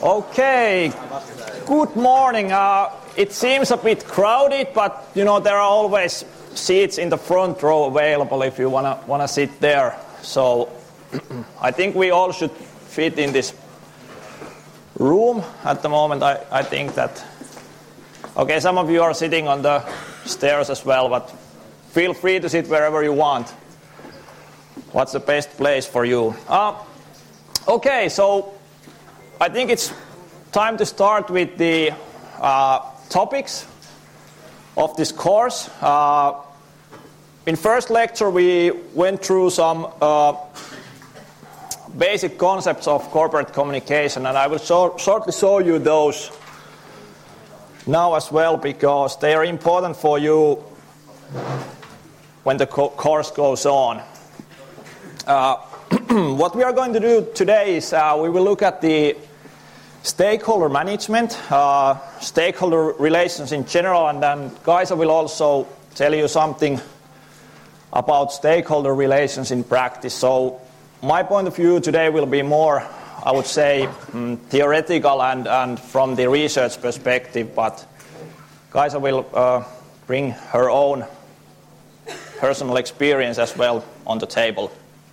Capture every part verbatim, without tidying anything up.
Okay, good morning. Uh, it seems a bit crowded, but you know there are always seats in the front row available if you wanna wanna sit there. So I think we all should fit in this room at the moment. I, I think that. Okay, some of you are sitting on the stairs as well, but feel free to sit wherever you want. What's the best place for you? Uh, okay, so I think it's time to start with the uh, topics of this course. Uh, in first lecture, we went through some uh, basic concepts of corporate communication, and I will show, shortly show you those now as well, because they are important for you when the co- course goes on. Uh, what we are going to do today is uh, we will look at the stakeholder management, uh, stakeholder relations in general, and then Kaisa will also tell you something about stakeholder relations in practice. So my point of view today will be more, I would say, um, theoretical and, and from the research perspective, but Kaisa will uh, bring her own personal experience as well on the table.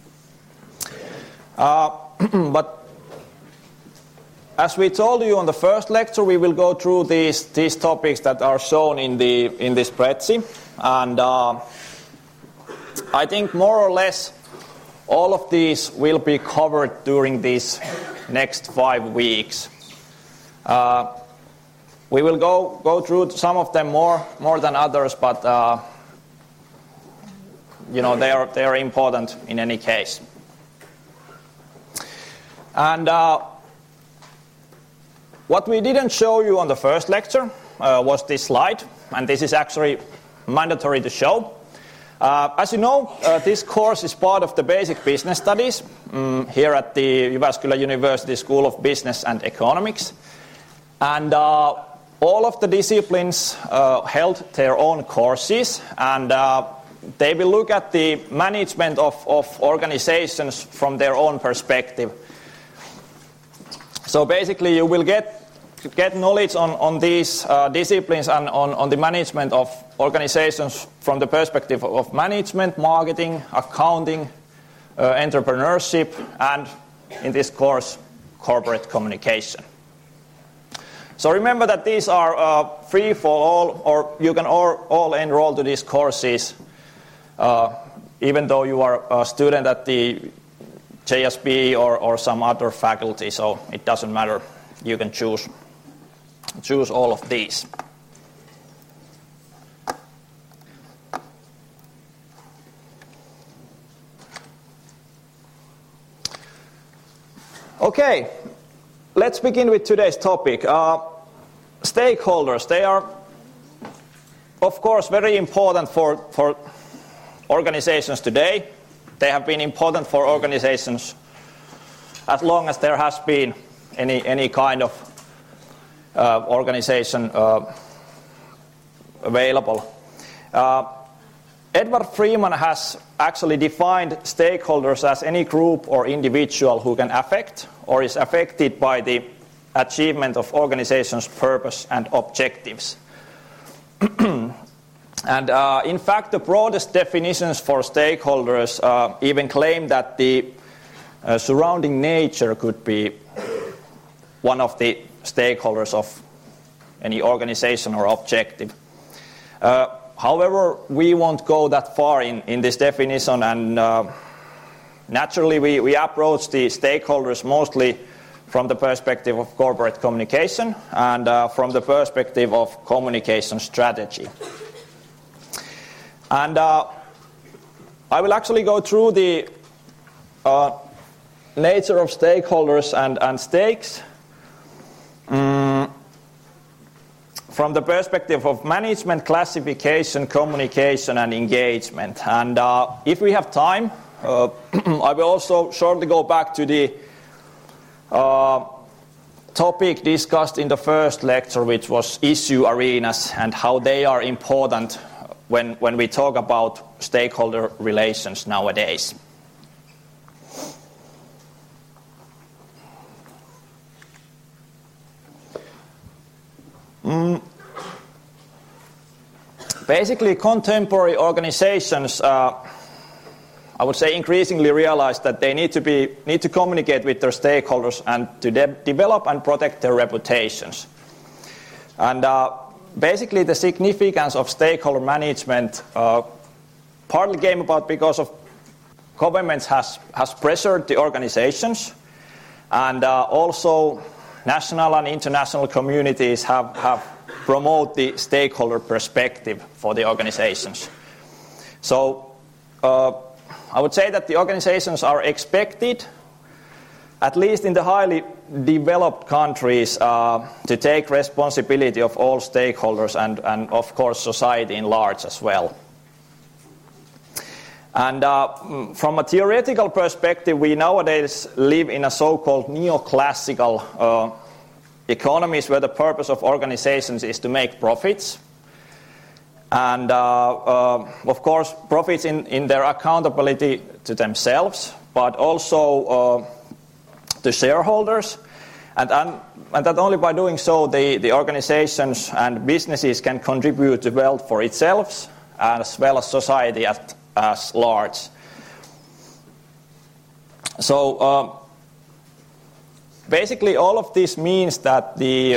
Uh, but as we told you on the first lecture, we will go through these these topics that are shown in the in this spreadsheet, and uh, I think more or less all of these will be covered during these next five weeks. Uh, we will go go through some of them more more than others, but uh, you know they are they are important in any case. And uh, what we didn't show you on the first lecture uh, was this slide, and this is actually mandatory to show. Uh, as you know, uh, this course is part of the basic business studies um, here at the Jyväskylä University School of Business and Economics. And uh, all of the disciplines uh, held their own courses, and uh, they will look at the management of, of organizations from their own perspective. So basically you will get get knowledge on, on these uh, disciplines and on, on the management of organizations from the perspective of management, marketing, accounting, uh, entrepreneurship, and in this course, corporate communication. So remember that these are uh, free for all, or you can all, all enroll to these courses, uh, even though you are a student at the J S B or, or some other faculty, so it doesn't matter. You can choose choose all of these. Okay, let's begin with today's topic. Uh, stakeholders, they are, of course, very important for, for organizations today. They have been important for organizations as long as there has been any any kind of uh, organization uh, available. Uh, Edward Freeman has actually defined stakeholders as any group or individual who can affect or is affected by the achievement of organization's purpose and objectives. And uh, in fact, the broadest definitions for stakeholders uh, even claim that the uh, surrounding nature could be one of the stakeholders of any organization or objective. Uh, however, we won't go that far in, in this definition, and uh, naturally we, we approach the stakeholders mostly from the perspective of corporate communication and uh, from the perspective of communication strategy. And uh, I will actually go through the uh, nature of stakeholders and, and stakes um, from the perspective of management, classification, communication, and engagement. And uh, if we have time, uh, I will also shortly go back to the uh, topic discussed in the first lecture, which was issue arenas and how they are important when, when we talk about stakeholder relations nowadays. Mm. Basically, contemporary organizations, uh, I would say, increasingly realize that they need to be need to communicate with their stakeholders and to de- develop and protect their reputations. And uh, basically, the significance of stakeholder management uh, partly came about because of governments has has pressured the organizations, and uh, also national and international communities have have promote the stakeholder perspective for the organizations. So uh, I would say that the organizations are expected, at least in the highly developed countries, uh, to take responsibility of all stakeholders and, and of course society in large as well. And uh, from a theoretical perspective, we nowadays live in a so-called neoclassical uh, economies where the purpose of organizations is to make profits. And uh, uh, of course, profits in, in their accountability to themselves, but also uh, to shareholders. And, and, and that only by doing so, the, the organizations and businesses can contribute to wealth for itself as well as society at, as large. So, uh, basically, all of this means that the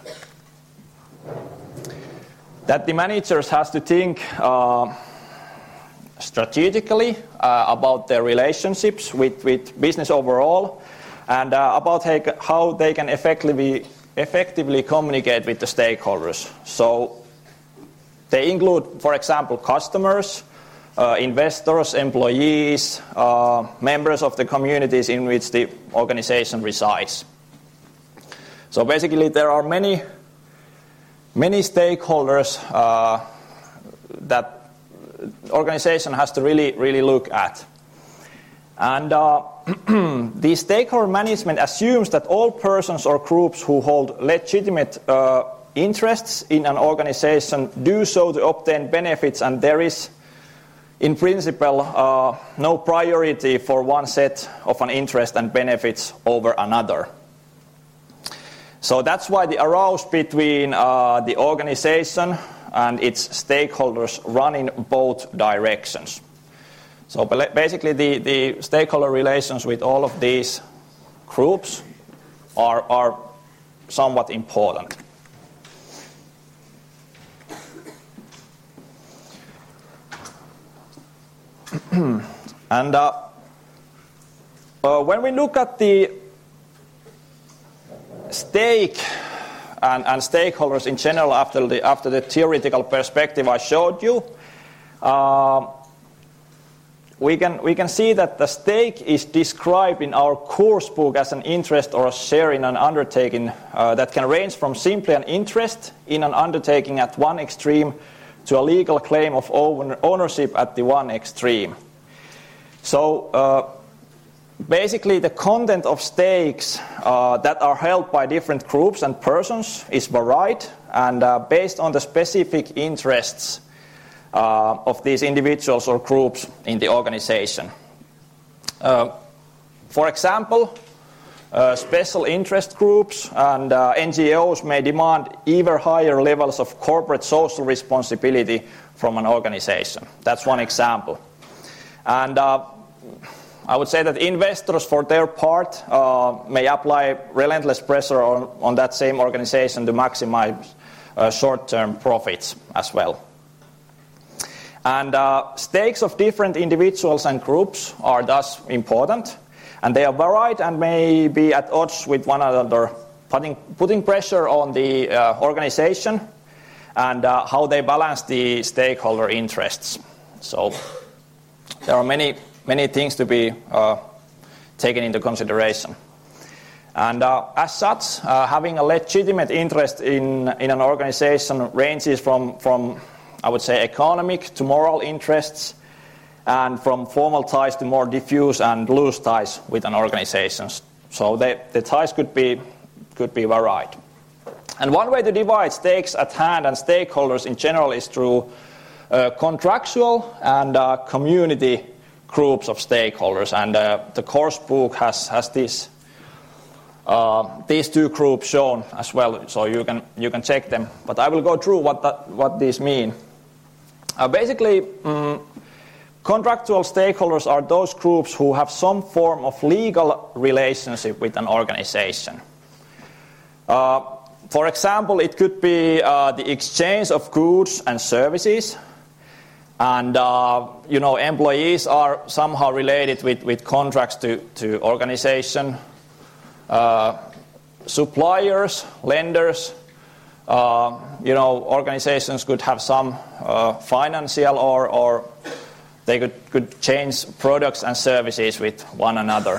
that the managers has to think uh, strategically uh, about their relationships with, with business overall, and uh, about how they can effectively effectively communicate with the stakeholders. So they include, for example, customers, uh, investors, employees, uh, members of the communities in which the organization resides. So basically, there are many, many stakeholders uh, that organization has to really, really look at. And uh, the stakeholder management assumes that all persons or groups who hold legitimate uh, interests in an organization do so to obtain benefits, and there is, in principle, uh, no priority for one set of an interest and benefits over another. So that's why the arouse between uh, the organization and its stakeholders run in both directions. So basically the, the stakeholder relations with all of these groups are, are somewhat important. And uh, uh, when we look at the stake and, and stakeholders in general after the, after the theoretical perspective I showed you, uh, we can, we can see that the stake is described in our course book as an interest or a share in an undertaking uh, that can range from simply an interest in an undertaking at one extreme to a legal claim of ownership at the one extreme. So uh, basically the content of stakes uh, that are held by different groups and persons is varied and uh, based on the specific interests uh, of these individuals or groups in the organization. Uh, for example, uh, special interest groups and uh, N G Os may demand even higher levels of corporate social responsibility from an organization. That's one example. And uh, I would say that investors, for their part, uh, may apply relentless pressure on, on that same organization to maximize uh, short-term profits as well. And uh, stakes of different individuals and groups are thus important, and they are varied and may be at odds with one another, putting, putting pressure on the uh, organization and uh, how they balance the stakeholder interests. So there are many many things to be uh, taken into consideration. And uh, as such, uh, having a legitimate interest in, in an organization ranges from, from, I would say, economic to moral interests, and from formal ties to more diffuse and loose ties with an organization. So they, the ties could be, could be varied. And one way to divide stakes at hand and stakeholders in general is through uh, contractual and uh, community groups of stakeholders, and uh, the course book has, has this uh, these two groups shown as well, so you can you can check them. But I will go through what that, what these mean. Uh, basically, um, contractual stakeholders are those groups who have some form of legal relationship with an organization. Uh, for example, it could be uh, the exchange of goods and services, and uh, you know, employees are somehow related with, with contracts to, to organization. Uh, suppliers, lenders, uh, you know, organizations could have some uh, financial or, or they could, could change products and services with one another.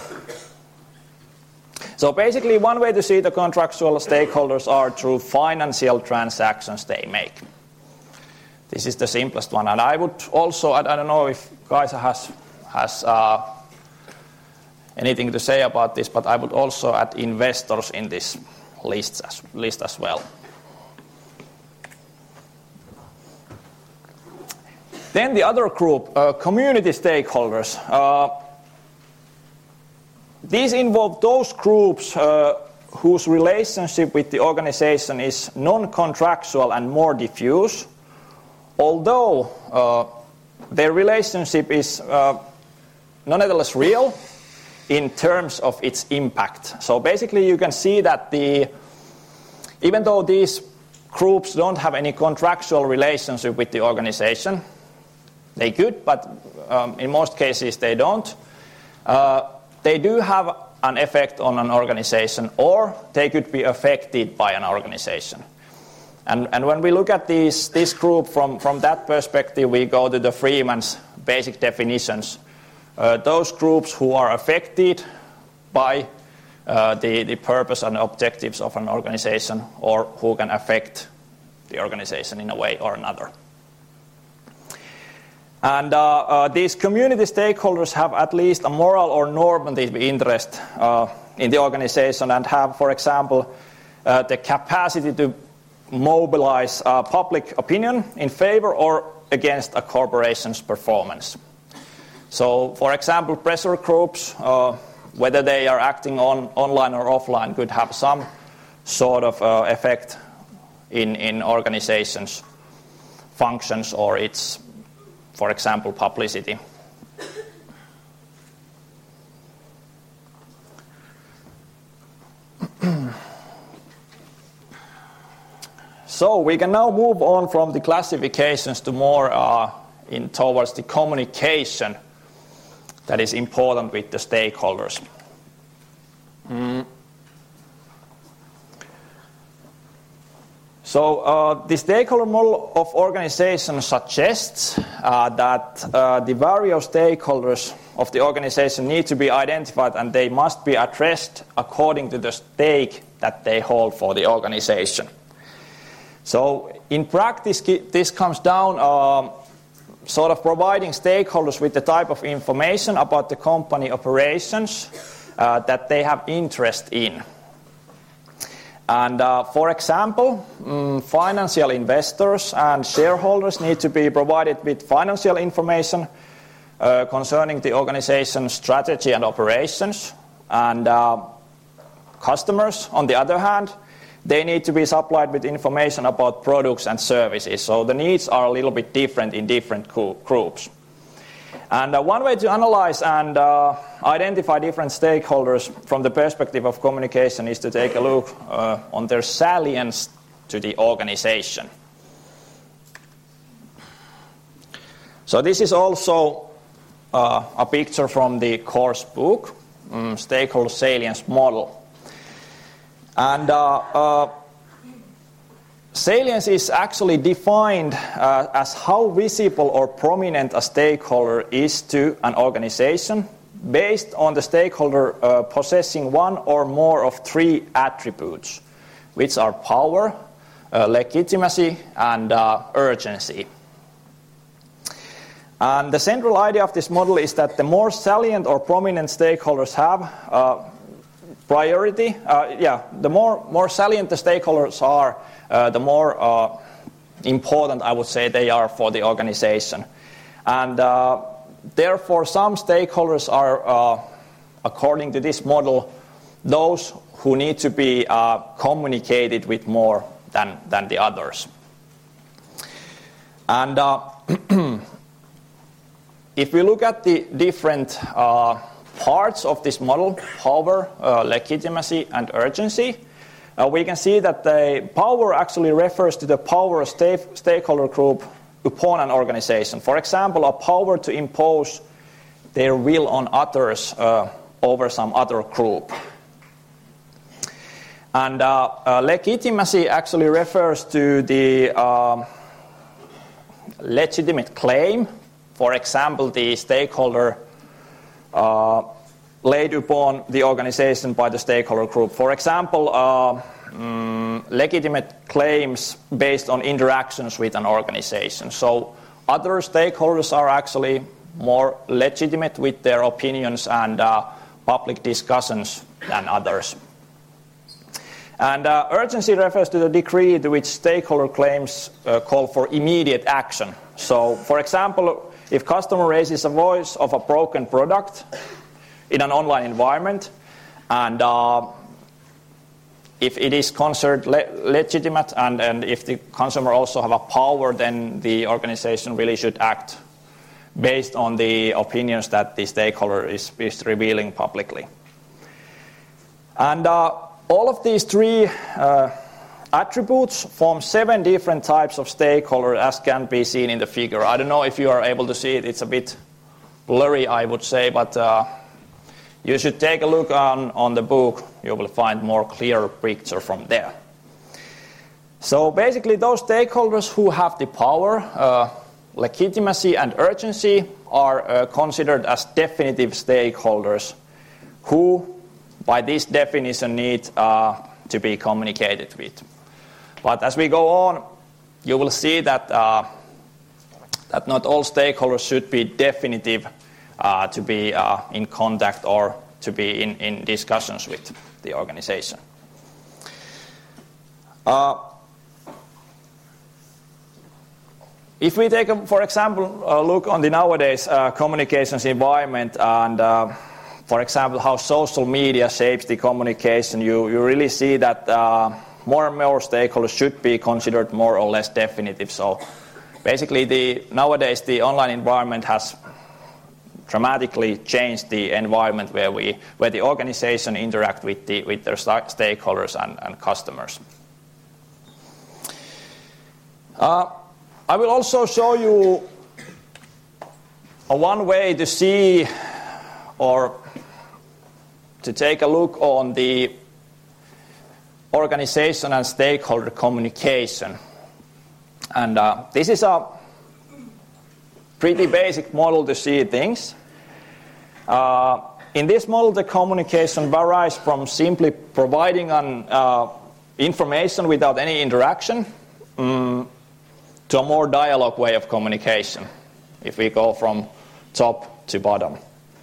So basically, one way to see the contractual stakeholders are through financial transactions they make. This is the simplest one, and I would also, I, I don't know if Kaisa has has uh, anything to say about this, but I would also add investors in this list as, list as well. Then the other group, uh, community stakeholders. Uh, these involve those groups uh, whose relationship with the organization is non-contractual and more diffuse, although uh, their relationship is uh, nonetheless real in terms of its impact. So basically you can see that the even though these groups don't have any contractual relationship with the organization, they could, but um, in most cases they don't, uh, they do have an effect on an organization, or they could be affected by an organization. And, and when we look at these, this group from, from that perspective, we go to the Freeman's basic definitions. Uh, those groups who are affected by uh, the, the purpose and objectives of an organization, or who can affect the organization in a way or another. And uh, uh, these community stakeholders have at least a moral or normative interest uh, in the organization and have, for example, uh, the capacity to mobilize uh, public opinion in favor or against a corporation's performance. So, for example, pressure groups, uh, whether they are acting on online or offline, could have some sort of uh, effect in, in organizations' functions or its, for example, publicity. So we can now move on from the classifications to more uh, in towards the communication that is important with the stakeholders. Mm. So uh, the stakeholder model of organization suggests uh, that uh, the various stakeholders of the organization need to be identified, and they must be addressed according to the stake that they hold for the organization. So in practice, this comes down uh, sort of providing stakeholders with the type of information about the company operations uh, that they have interest in. And uh, for example, um, financial investors and shareholders need to be provided with financial information uh, concerning the organization's strategy and operations. And uh, customers, on the other hand, they need to be supplied with information about products and services. So the needs are a little bit different in different groups. And uh, one way to analyze and uh, identify different stakeholders from the perspective of communication is to take a look uh, on their salience to the organization. So this is also uh, a picture from the course book, um, Stakeholder Salience Model. And uh, uh, salience is actually defined uh, as how visible or prominent a stakeholder is to an organization based on the stakeholder uh, possessing one or more of three attributes, which are power, uh, legitimacy, and uh, urgency. And the central idea of this model is that the more salient or prominent stakeholders have uh, priority, uh, yeah, the more, more salient the stakeholders are, uh, the more uh, important, I would say, they are for the organization. And uh, therefore, some stakeholders are, uh, according to this model, those who need to be uh, communicated with more than, than the others. And uh, if we look at the different uh, parts of this model, power, uh, legitimacy, and urgency, uh, we can see that the power actually refers to the power of sta- stakeholder group upon an organization. For example, a power to impose their will on others uh, over some other group. And uh, uh, legitimacy actually refers to the uh, legitimate claim. For example, the stakeholder uh, laid upon the organization by the stakeholder group. For example, uh, um, legitimate claims based on interactions with an organization. So other stakeholders are actually more legitimate with their opinions and uh, public discussions than others. And uh, urgency refers to the degree to which stakeholder claims uh, call for immediate action. So, for example, if customer raises a voice of a broken product in an online environment, and uh, if it is considered le- legitimate, and, and if the consumer also have a power, then the organization really should act based on the opinions that the stakeholder is, is revealing publicly. And uh, all of these three uh, attributes form seven different types of stakeholders, as can be seen in the figure. I don't know if you are able to see it. It's a bit blurry, I would say, but uh, you should take a look on, on the book. You will find more clear picture from there. So basically, those stakeholders who have the power, uh, legitimacy, and urgency are uh, considered as definitive stakeholders who, by this definition, need uh, to be communicated with. But as we go on, you will see that uh, that not all stakeholders should be definitive uh, to be uh, in contact or to be in, in discussions with the organization. Uh, if we take, a, for example, a look on the nowadays uh, communications environment and uh, for example, how social media shapes the communication, you, you really see that uh, more and more stakeholders should be considered more or less definitive. So basically, the nowadays the online environment has dramatically changed the environment where we where the organization interact with the with their stakeholders and, and customers. Uh, I will also show you a one way to see or to take a look on the organization and stakeholder communication. And uh, this is a pretty basic model to see things. Uh, in this model, the communication varies from simply providing an, uh, information without any interaction um, to a more dialogue way of communication, if we go from top to bottom.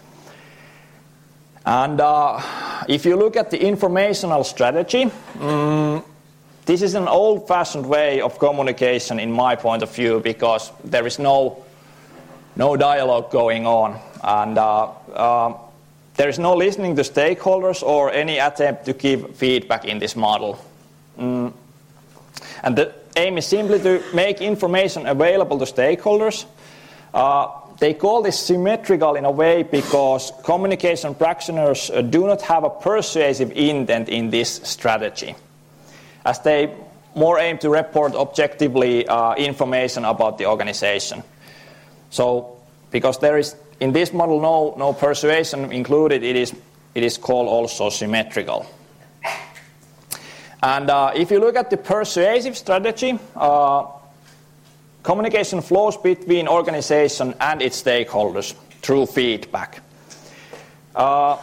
And uh, if you look at the informational strategy, um, this is an old-fashioned way of communication in my point of view, because there is no no dialogue going on, and uh, uh, there is no listening to stakeholders or any attempt to give feedback in this model. Um, and the aim is simply to make information available to stakeholders. Uh, They call this symmetrical in a way because communication practitioners uh, do not have a persuasive intent in this strategy, as they more aim to report objectively uh, information about the organization. So, because there is in this model no no persuasion included, it is it is called also symmetrical. And uh, if you look at the persuasive strategy, uh, communication flows between organization and its stakeholders through feedback. Uh,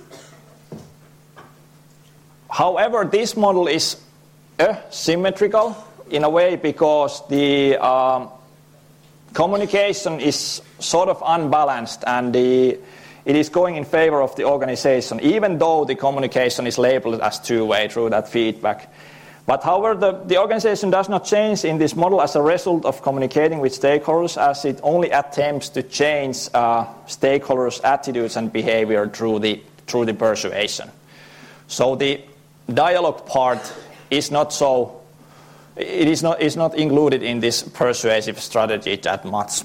however, this model is asymmetrical in a way because the um, communication is sort of unbalanced, and the, it is going in favor of the organization, even though the communication is labeled as two-way through that feedback. But however, the, the organization does not change in this model as a result of communicating with stakeholders, as it only attempts to change uh, stakeholders' attitudes and behavior through the through the persuasion. So the dialogue part is not so, it is not, is not included in this persuasive strategy that much.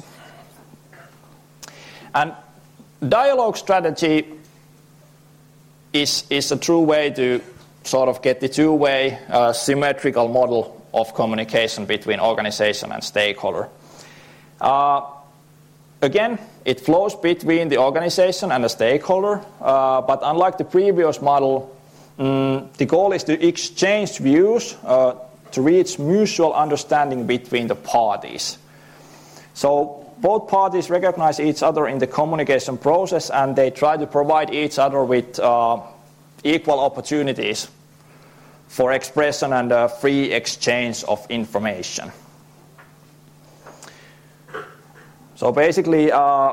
And dialogue strategy is, is a true way to sort of get the two-way uh, symmetrical model of communication between organization and stakeholder. Uh, again, it flows between the organization and the stakeholder, uh, but unlike the previous model, um, the goal is to exchange views uh, to reach mutual understanding between the parties. So both parties recognize each other in the communication process, and they try to provide each other with uh, equal opportunities for expression and uh, free exchange of information. So basically, uh,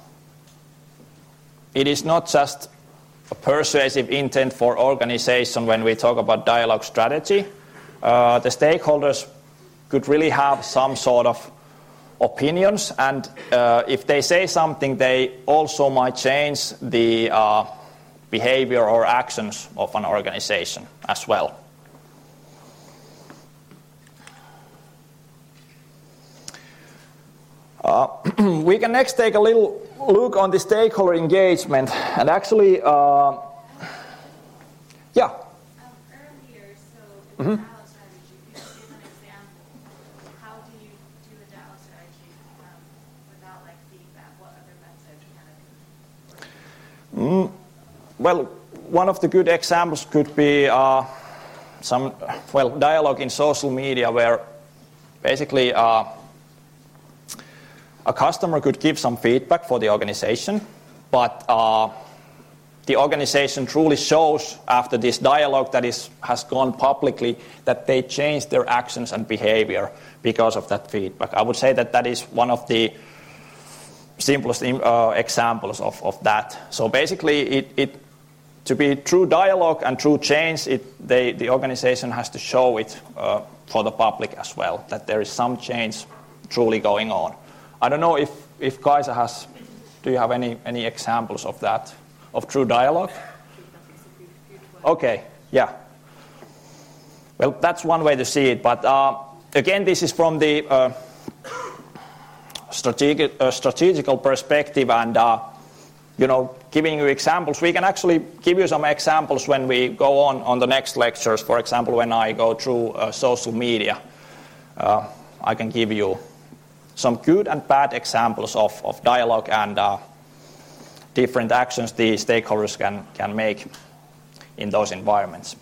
it is not just a persuasive intent for organization when we talk about dialogue strategy. Uh, the stakeholders could really have some sort of opinions, and uh, if they say something, they also might change the uh, behavior or actions of an organization as well. Uh, we can next take a little look on the stakeholder engagement, and actually, uh, yeah. Um, earlier, so the mm-hmm. dialogue strategy, could you give an example? How do you do a dialogue strategy um, without like feedback? What other methods kind of? Mm, well, one of the good examples could be uh, some well dialogue in social media, where basically. Uh, A customer could give some feedback for the organization, but uh, the organization truly shows after this dialogue that is, has gone publicly that they changed their actions and behavior because of that feedback. I would say that that is one of the simplest uh, examples of, of that. So basically, it, it to be true dialogue and true change, it, they, the organization has to show it uh, for the public as well, that there is some change truly going on. I don't know if, if Kaisa has, do you have any, any examples of that, of true dialogue? Okay, yeah. Well, that's one way to see it, but uh, again, this is from the uh, strategic, uh, strategical perspective, and uh, you know, giving you examples. We can actually give you some examples when we go on on the next lectures. For example, when I go through uh, social media, uh, I can give you some good and bad examples of, of dialogue and uh, different actions the stakeholders can, can make in those environments.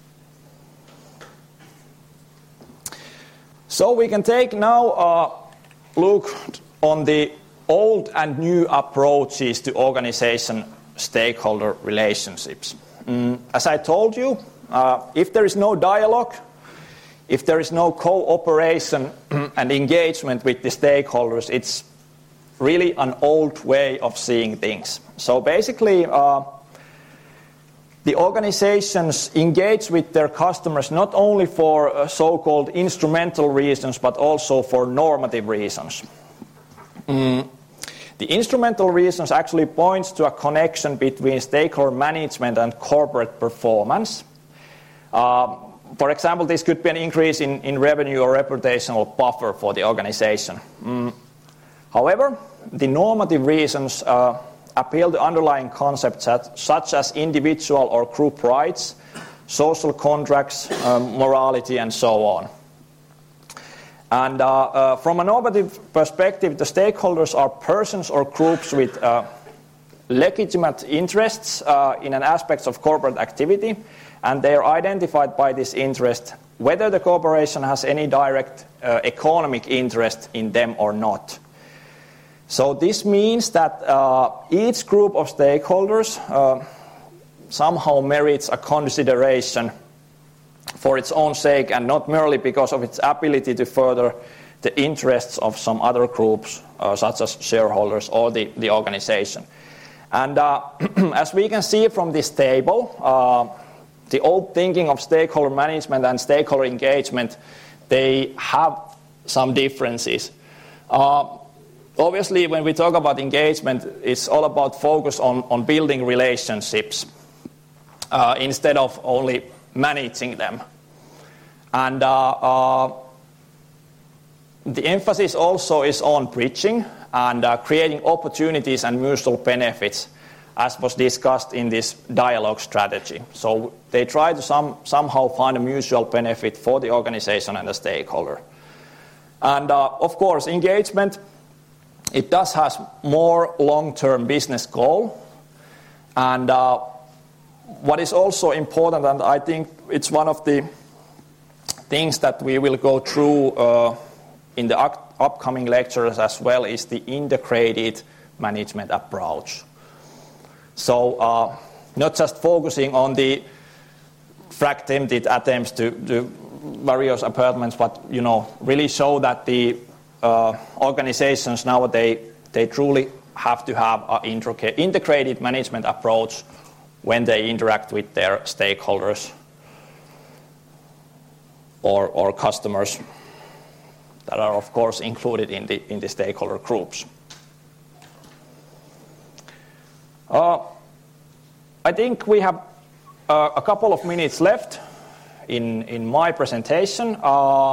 So we can take now a look on the old and new approaches to organization stakeholder relationships. Mm, as I told you, uh, if there is no dialogue, if there is no cooperation and engagement with the stakeholders, it's really an old way of seeing things. So basically, uh, the organizations engage with their customers not only for uh, so-called instrumental reasons, but also for normative reasons. Mm. The instrumental reasons actually points to a connection between stakeholder management and corporate performance. Uh, For example, this could be an increase in, in revenue or reputational buffer for the organization. Mm. However, the normative reasons uh, appeal to underlying concepts that, such as individual or group rights, social contracts, um, morality, and so on. And uh, uh, from a normative perspective, the stakeholders are persons or groups with uh, legitimate interests uh, in an aspect of corporate activity, and they are identified by this interest, whether the corporation has any direct uh, economic interest in them or not. So this means that uh, each group of stakeholders uh, somehow merits a consideration for its own sake, and not merely because of its ability to further the interests of some other groups, uh, such as shareholders or the, the organization. And uh, as we can see from this table, uh, the old thinking of stakeholder management and stakeholder engagement, they have some differences. Uh, obviously, when we talk about engagement, it's all about focus on, on building relationships uh, instead of only managing them. And uh, uh, the emphasis also is on bridging and uh, creating opportunities and mutual benefits, as was discussed in this dialogue strategy. So they try to some, somehow find a mutual benefit for the organization and the stakeholder. And uh, of course, engagement, it does have more long-term business goal. And uh, what is also important, and I think it's one of the things that we will go through uh, in the up- upcoming lectures as well, is the integrated management approach. So uh, not just focusing on the fragmented attempts to do various apartments, but you know, really show that the uh, organizations nowadays, they truly have to have an integrated management approach when they interact with their stakeholders or, or customers that are, of course, included in the, in the stakeholder groups. Uh, I think we have uh, a couple of minutes left in, in my presentation. Uh,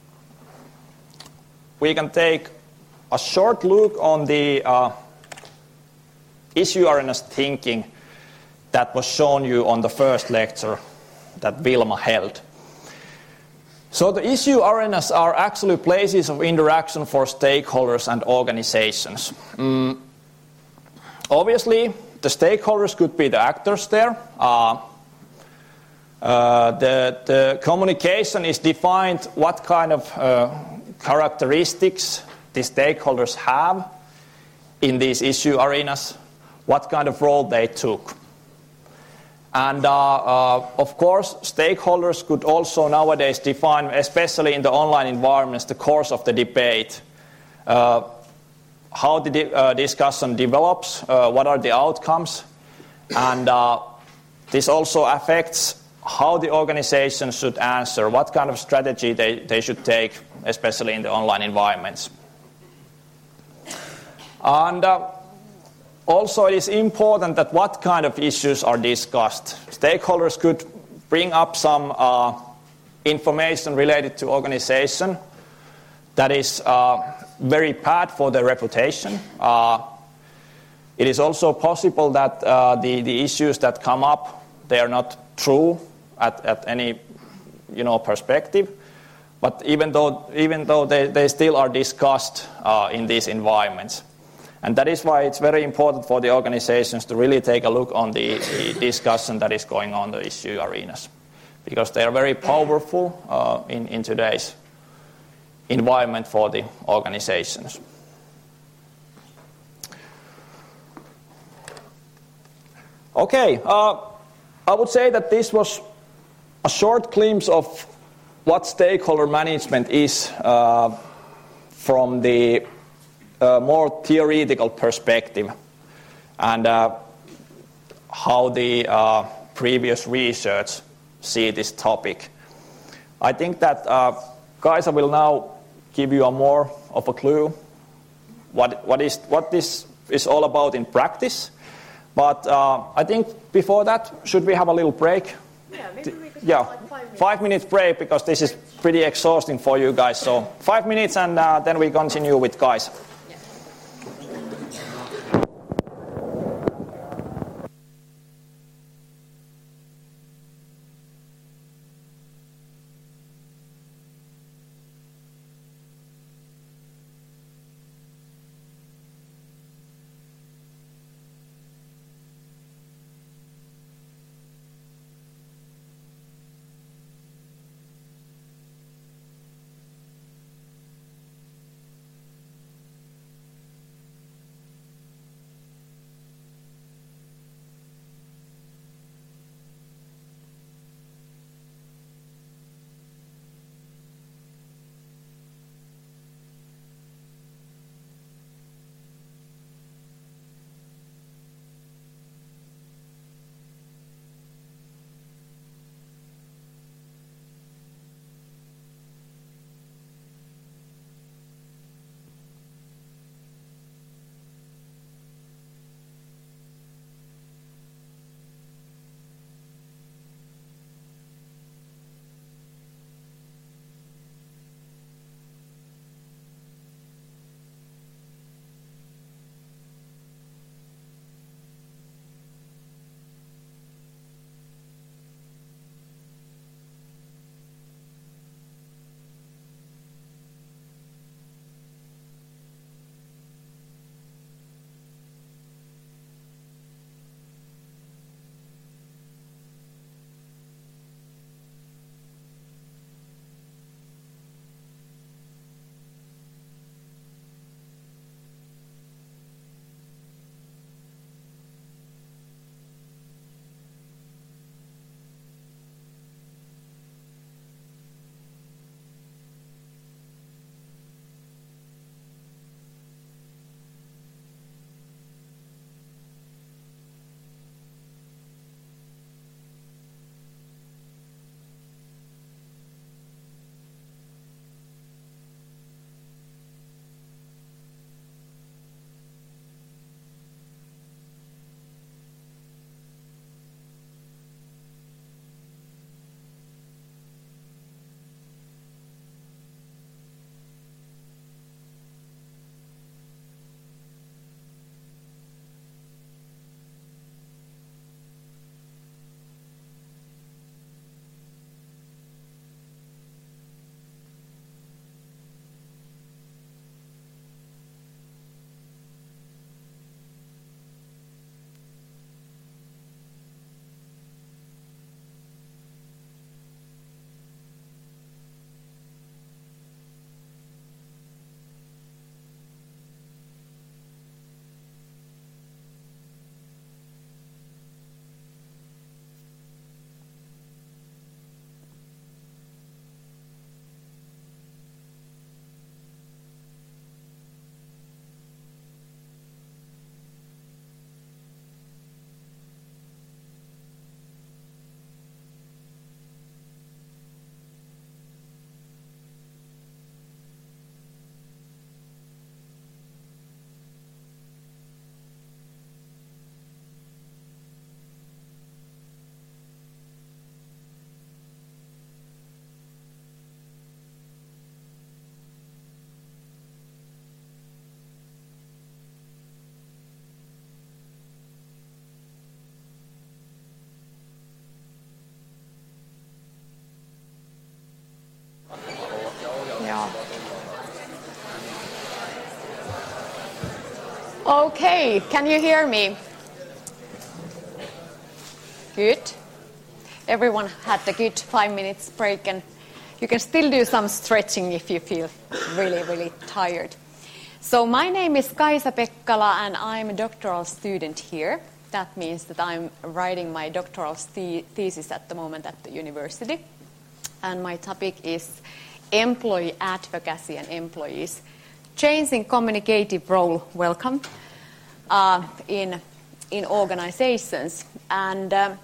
we can take a short look on the uh, issue arenas thinking that was shown you on the first lecture that Vilma held. So the issue arenas are actually places of interaction for stakeholders and organizations. Mm. Obviously, the stakeholders could be the actors there. Uh, uh, the, the communication is defined what kind of uh, characteristics the stakeholders have in these issue arenas, what kind of role they took. And uh, uh, of course, stakeholders could also nowadays define, especially in the online environments, the course of the debate, uh, how the di- uh, discussion develops, uh, what are the outcomes, and uh, this also affects how the organization should answer, what kind of strategy they, they should take, especially in the online environments. And uh, also, it is important that what kind of issues are discussed. Stakeholders could bring up some uh, information related to organization that is uh, very bad for their reputation. Uh, it is also possible that uh, the, the issues that come up, they are not true at, at any you know, perspective. But even though, even though they, they still are discussed uh, in these environments. And that is why it's very important for the organizations to really take a look on the, the discussion that is going on in the issue arenas, because they are very powerful uh, in, in today's environment for the organizations. Okay, uh, I would say that this was a short glimpse of what stakeholder management is uh, from the Uh, more theoretical perspective, and uh, how the uh, previous research see this topic. I think that uh, Kaisa will now give you a more of a clue what what is what this is all about in practice. But uh, I think before that, should we have a little break? Yeah, maybe we could yeah, have like five minutes. Five minutes break, because this is pretty exhausting for you guys. So five minutes, and uh, then we continue with Kaisa. Okay, can you hear me? Good. Everyone had a good five minutes break, and you can still do some stretching if you feel really, really tired. So my name is Kaisa Pekkala, and I'm a doctoral student here. That means that I'm writing my doctoral the- thesis at the moment at the university. And my topic is employee advocacy and employees. Changing communicative role, welcome, uh, in, in organizations. And um,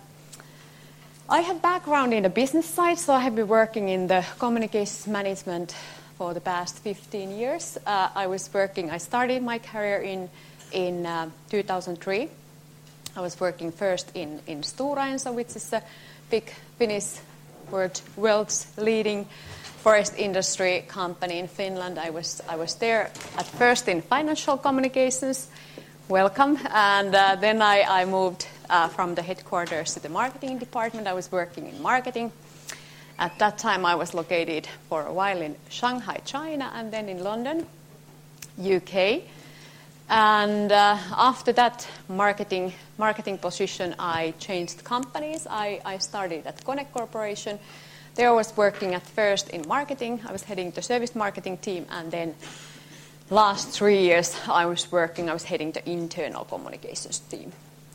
I have background in the business side, so I have been working in the communications management for the past fifteen years. Uh, I was working, I started my career in, in uh, two thousand three. I was working first in, in Stora Enso, which is a big Finnish word, world's leading forest industry company in Finland. I was I was there at first in financial communications. Welcome. And uh, then I, I moved uh, from the headquarters to the marketing department. I was working in marketing. At that time, I was located for a while in Shanghai, China, and then in London, U K. And uh, after that marketing marketing position, I changed companies. I, I started at Kone Corporation. There I was working at first in marketing. I was heading the service marketing team, and then last three years I was working, I was heading the internal communications team.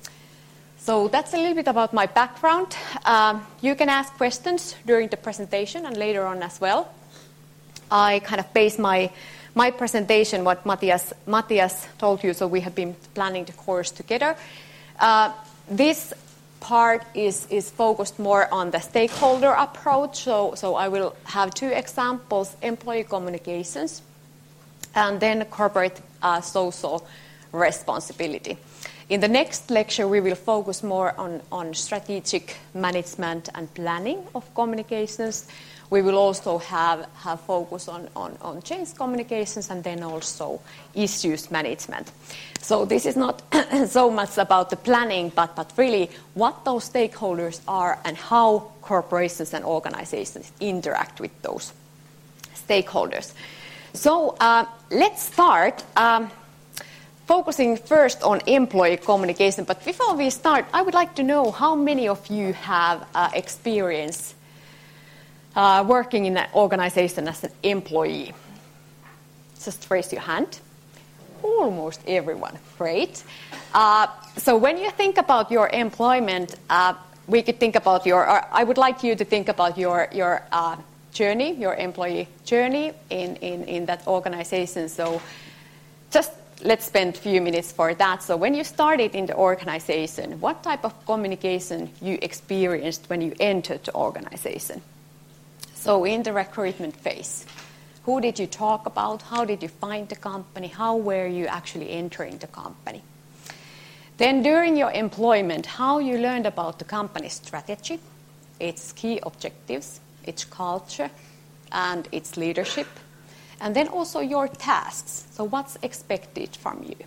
So that's a little bit about my background. Um, you can ask questions during the presentation and later on as well. I kind of base my my presentation, what Matthias, Matthias told you, so we have been planning the course together. Uh, this part is, is focused more on the stakeholder approach, so, so I will have two examples, employee communications and then corporate uh, social responsibility. In the next lecture, we will focus more on, on strategic management and planning of communications. We will also have, have focus on, on, on change communications and then also issues management. So this is not so much about the planning, but, but really what those stakeholders are and how corporations and organizations interact with those stakeholders. So uh, let's start um, focusing first on employee communication. But before we start, I would like to know how many of you have uh, experience uh, working in an organization as an employee. Just raise your hand. Almost everyone. Great. Uh, so when you think about your employment, uh, we could think about your, or I would like you to think about your, your uh, journey, your employee journey in, in, in that organization. So just let's spend a few minutes for that. So when you started in the organization, what type of communication you experienced when you entered the organization? So in the recruitment phase, who did you talk about? How did you find the company? How were you actually entering the company? Then during your employment, how you learned about the company's strategy, its key objectives, its culture, and its leadership, and then also your tasks. So what's expected from you?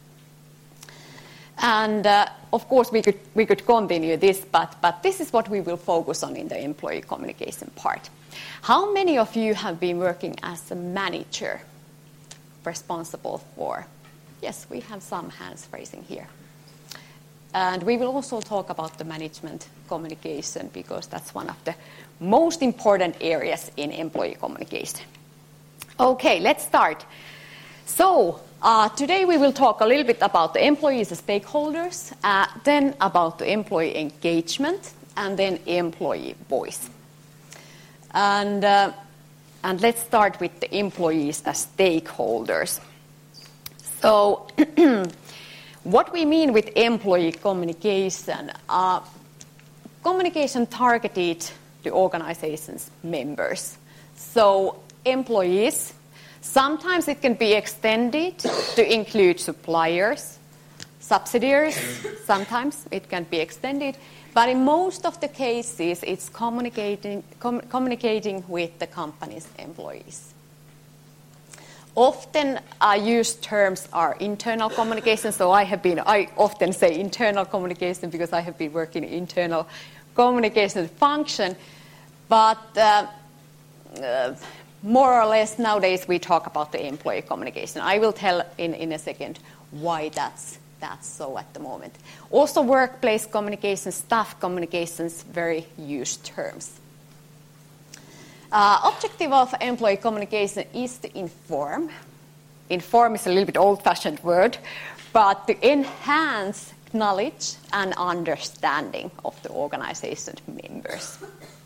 And uh, of course, we could we could continue this, but but this is what we will focus on in the employee communication part. How many of you have been working as a manager responsible for? Yes, we have some hands raising here. And we will also talk about the management communication because that's one of the most important areas in employee communication. Okay, let's start. So uh, today we will talk a little bit about the employees as stakeholders, uh, then about the employee engagement, and then employee voice. And, uh, and let's start with the employees as stakeholders. So what we mean with employee communication, uh, communication targeted to organization's members. So employees, sometimes it can be extended to include suppliers, subsidiaries, sometimes it can be extended, but in most of the cases it's communicating, com- communicating with the company's employees. Often uh, used terms are internal communication, so I have been, I often say internal communication because I have been working in internal communication function, but uh, uh, more or less nowadays we talk about the employee communication. I will tell in, in a second why that's, that's so at the moment. Also workplace communication, staff communications, very used terms. Uh, objective of employee communication is to inform. Inform is a little bit old-fashioned word, but to enhance knowledge and understanding of the organization members.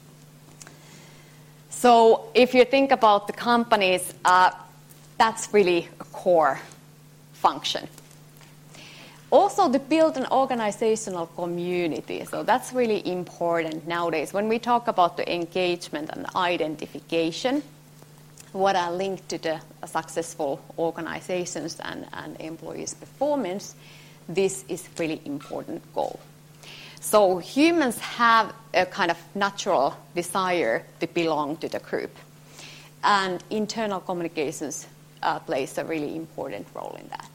So if you think about the companies, uh, that's really a core function. Also to build an organizational community. So that's really important nowadays. When we talk about the engagement and identification, what are linked to the successful organizations and, and employees' performance, this is really important goal. So humans have a kind of natural desire to belong to the group. And internal communications uh, plays a really important role in that.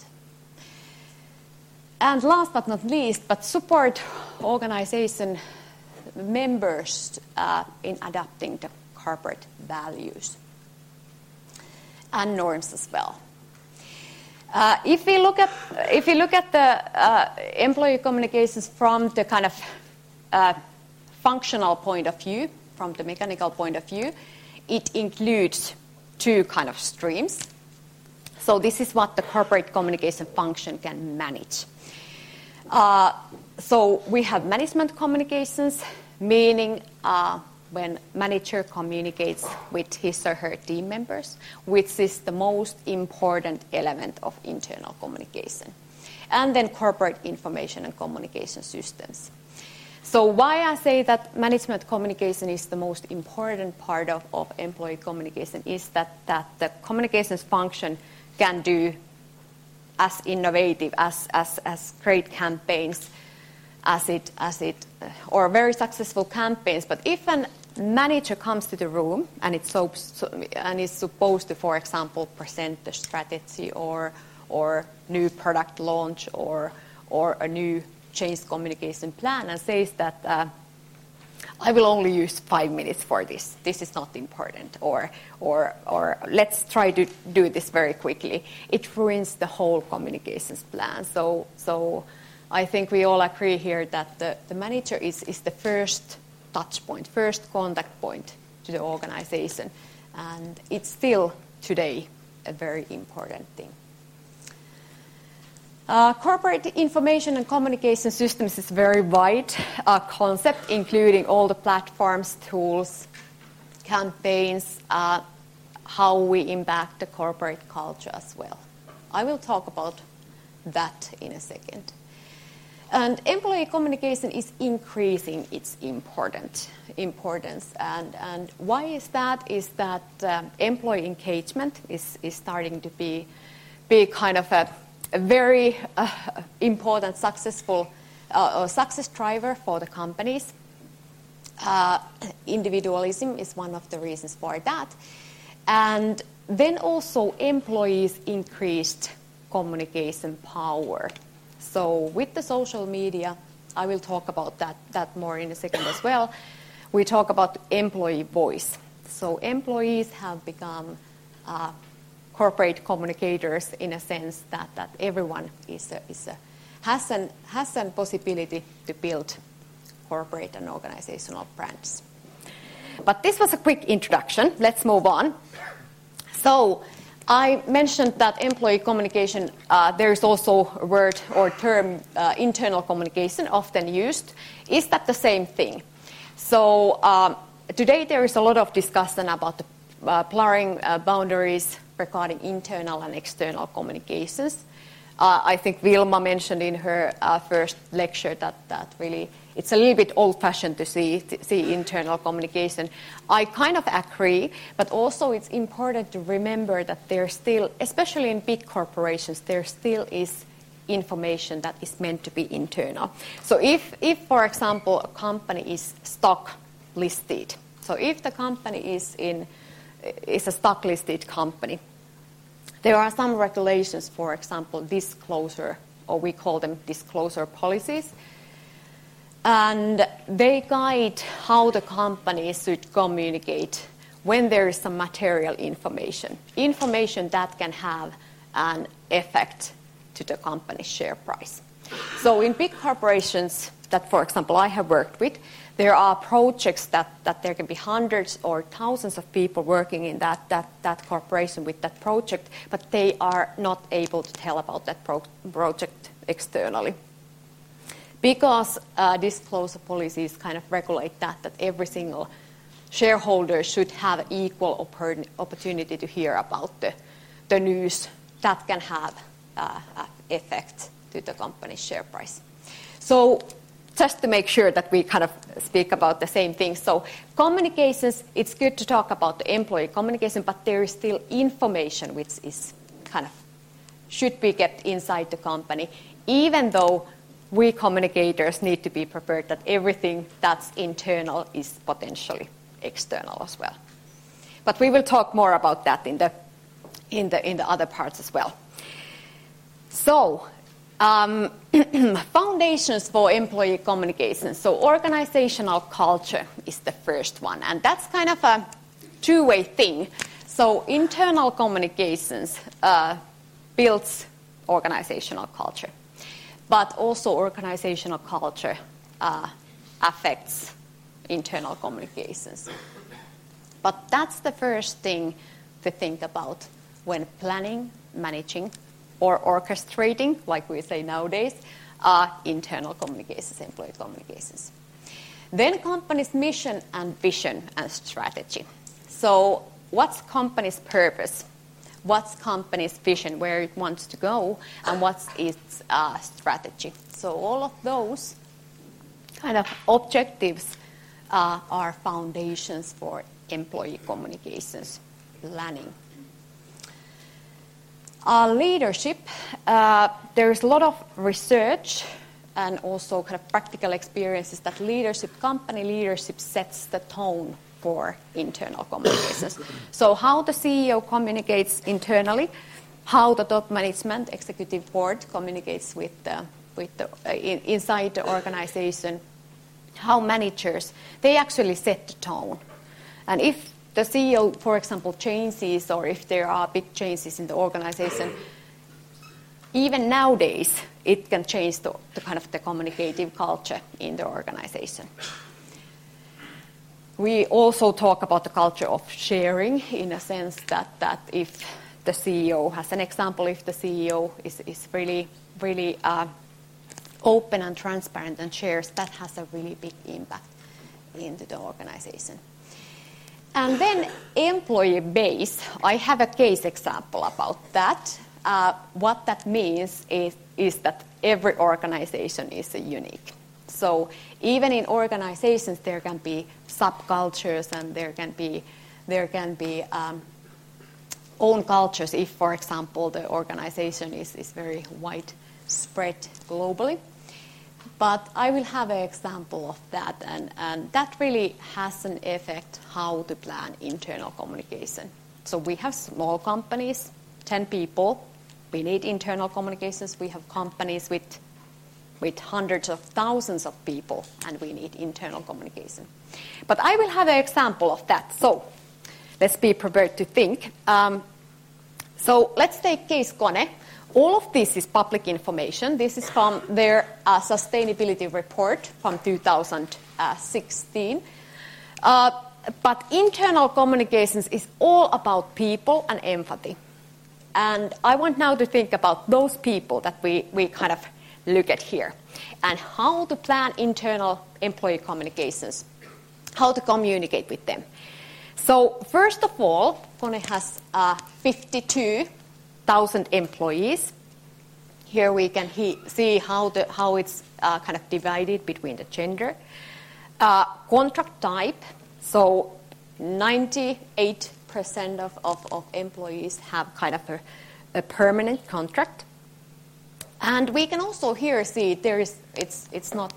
And last but not least, but support organization members uh, in adapting the corporate values and norms as well. Uh, if we look at if we look at the uh, employee communications from the kind of uh, functional point of view, from the mechanical point of view, it includes two kind of streams. So this is what the corporate communication function can manage. Uh, so we have management communications, meaning uh, when manager communicates with his or her team members, which is the most important element of internal communication. And then corporate information and communication systems. So why I say that management communication is the most important part of, of employee communication is that, that the communications function can do as innovative, as, as, as great campaigns, as it, as it, or very successful campaigns. But if a manager comes to the room and, it's so, and is supposed to, for example, present the strategy or, or new product launch or, or a new change communication plan and says that uh, I will only use five minutes for this. This is not important. Or, or, or let's try to do this very quickly. It ruins the whole communications plan. So, so I think we all agree here that the, the manager is, is the first touch point, first contact point to the organization. And it's still today a very important thing. Uh, corporate information and communication systems is a very wide uh, concept, including all the platforms, tools, campaigns, uh, how we impact the corporate culture as well. I will talk about that in a second. And employee communication is increasing its important importance. And, and why is that? Is that um, employee engagement is, is starting to be, be kind of a a very uh, important, successful uh, success driver for the companies. Uh, individualism is one of the reasons for that. And then also employees' increased communication power. So with the social media, I will talk about that, that more in a second as well. We talk about employee voice. So employees have become uh, corporate communicators in a sense that, that everyone is a, is a, has an has a possibility to build corporate and organizational brands. But this was a quick introduction. Let's move on. So I mentioned that employee communication, uh, there is also a word or term, uh, internal communication, often used. Is that the same thing? So um, today there is a lot of discussion about the uh, blurring uh, boundaries regarding internal and external communications. Uh, I think Vilma mentioned in her uh, first lecture that, that really it's a little bit old-fashioned to see, to see internal communication. I kind of agree, but also it's important to remember that there's still, especially in big corporations, there still is information that is meant to be internal. So if, if for example, a company is stock listed, so if the company is in is a stock-listed company, there are some regulations, for example, disclosure, or we call them disclosure policies, and they guide how the company should communicate when there is some material information, information that can have an effect to the company's share price. So in big corporations that, for example, I have worked with, there are projects that, that there can be hundreds or thousands of people working in that, that, that corporation with that project, but they are not able to tell about that pro- project externally. Because uh, disclosure policies kind of regulate that, that every single shareholder should have equal oppor- opportunity to hear about the, the news that can have uh, an effect to the company's share price. So just to make sure that we kind of speak about the same thing. So communications, it's good to talk about the employee communication, but there is still information which is kind of should be kept inside the company, even though we communicators need to be prepared that everything that's internal is potentially external as well. But we will talk more about that in the in the in the other parts as well. So um, foundations for employee communication. So organizational culture is the first one, and that's kind of a two-way thing. So internal communications uh, builds organizational culture, but also organizational culture uh, affects internal communications. But that's the first thing to think about when planning, managing, or orchestrating, like we say nowadays, uh, internal communications, employee communications. Then company's mission and vision and strategy. So what's company's purpose? What's company's vision, where it wants to go, and what's its uh, strategy? So all of those kind of objectives uh, are foundations for employee communications planning. Uh, leadership, uh, there's a lot of research and also kind of practical experiences that leadership, company leadership sets the tone for internal communications. So how the C E O communicates internally, how the top management, executive board communicates with the, with the, uh, in, inside the organization, how managers, they actually set the tone. And if the C E O, for example, changes, or if there are big changes in the organization, even nowadays, it can change the, the kind of the communicative culture in the organization. We also talk about the culture of sharing, in a sense that, that if the C E O, as an example, if the C E O is, is really, really uh, open and transparent and shares, that has a really big impact into the organization. And then employee base, I have a case example about that. Uh, what that means is, is that every organization is unique. So even in organizations, there can be subcultures and there can be there can be um, own cultures. If, for example, the organization is, is very widespread globally. But I will have an example of that, and, and that really has an effect how to plan internal communication. So we have small companies, ten people. We need internal communications. We have companies with with hundreds of thousands of people, and we need internal communication. But I will have an example of that. So let's be prepared to think. Um, so let's take Case Kone. All of this is public information. This is from their uh, sustainability report from two thousand sixteen. Uh, but internal communications is all about people and empathy. And I want now to think about those people that we, we kind of look at here, and how to plan internal employee communications, how to communicate with them. So first of all, Kone has uh, fifty-two thousand employees. Here we can he, see how the how it's uh, kind of divided between the gender. Uh, contract type, so ninety-eight percent of, of, of employees have kind of a, a permanent contract. And we can also here see there is, it's it's not,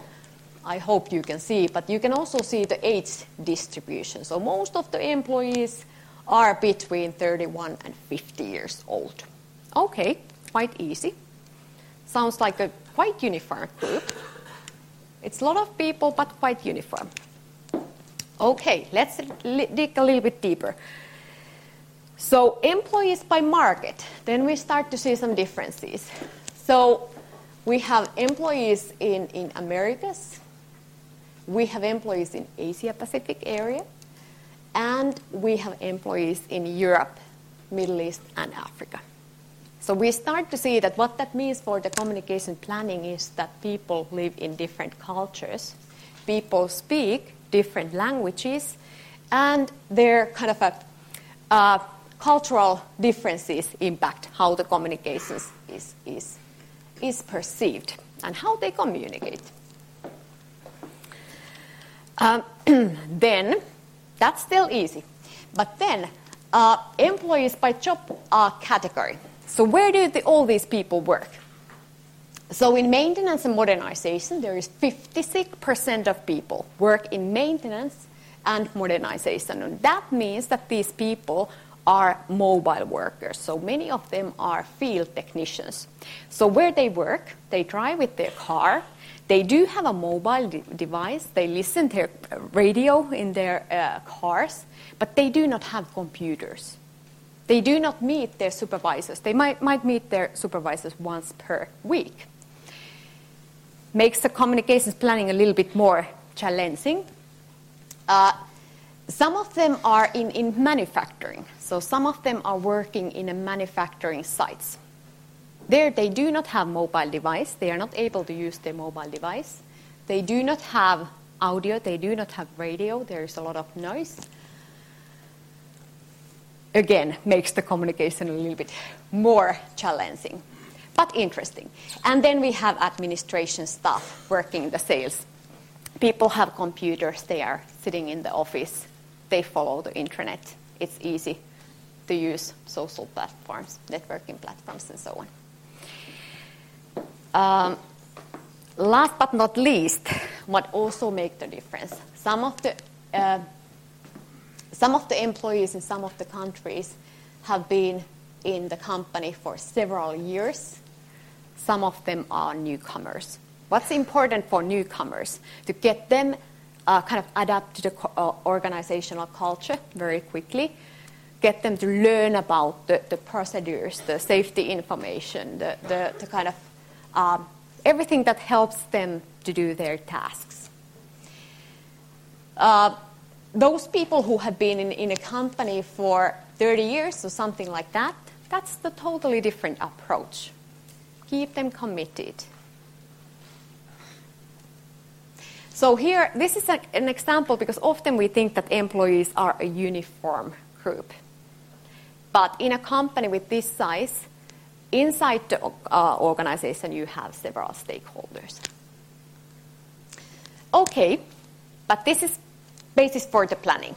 I hope you can see, but you can also see the age distribution. So most of the employees are between thirty-one and fifty years old. Okay, quite easy. Sounds like a quite uniform group. It's a lot of people, but quite uniform. Okay, let's li- dig a little bit deeper. So employees by market, then we start to see some differences. So we have employees in, in Americas, we have employees in Asia Pacific area, and we have employees in Europe, Middle East, and Africa. So we start to see that what that means for the communication planning is that people live in different cultures, people speak different languages, and their kind of a uh, cultural differences impact how the communications is, is, is perceived and how they communicate. Um, then, that's still easy. But then, uh, employees by job uh, category. So where do the, all these people work? So in maintenance and modernization, there is fifty-six percent of people work in maintenance and modernization. And that means that these people are mobile workers. So many of them are field technicians. So where they work, they drive with their car. They do have a mobile de- device. They listen to their radio in their uh, cars, but they do not have computers. They do not meet their supervisors. They might, might meet their supervisors once per week. Makes the communications planning a little bit more challenging. Uh, some of them are in, in manufacturing. So some of them are working in a manufacturing sites. There they do not have mobile device. They are not able to use their mobile device. They do not have audio. They do not have radio. There is a lot of noise. Again, makes the communication a little bit more challenging, but interesting. And then we have administration staff working the sales. People have computers. They are sitting in the office. They follow the internet. It's easy to use social platforms, networking platforms, and so on. Um, last but not least, what also makes the difference, some of the uh, some of the employees in some of the countries have been in the company for several years. Some of them are newcomers. What's important for newcomers? To get them uh, kind of adapt to the co- uh, organizational culture very quickly, get them to learn about the, the procedures, the safety information, the, the, the kind of um, everything that helps them to do their tasks. Uh, those people who have been in, in a company for thirty years or something like that, that's the totally different approach. Keep them committed. So here, this is a, an example because often we think that employees are a uniform group. But in a company with this size, inside the uh, organization, you have several stakeholders. Okay, but this is basis for the planning.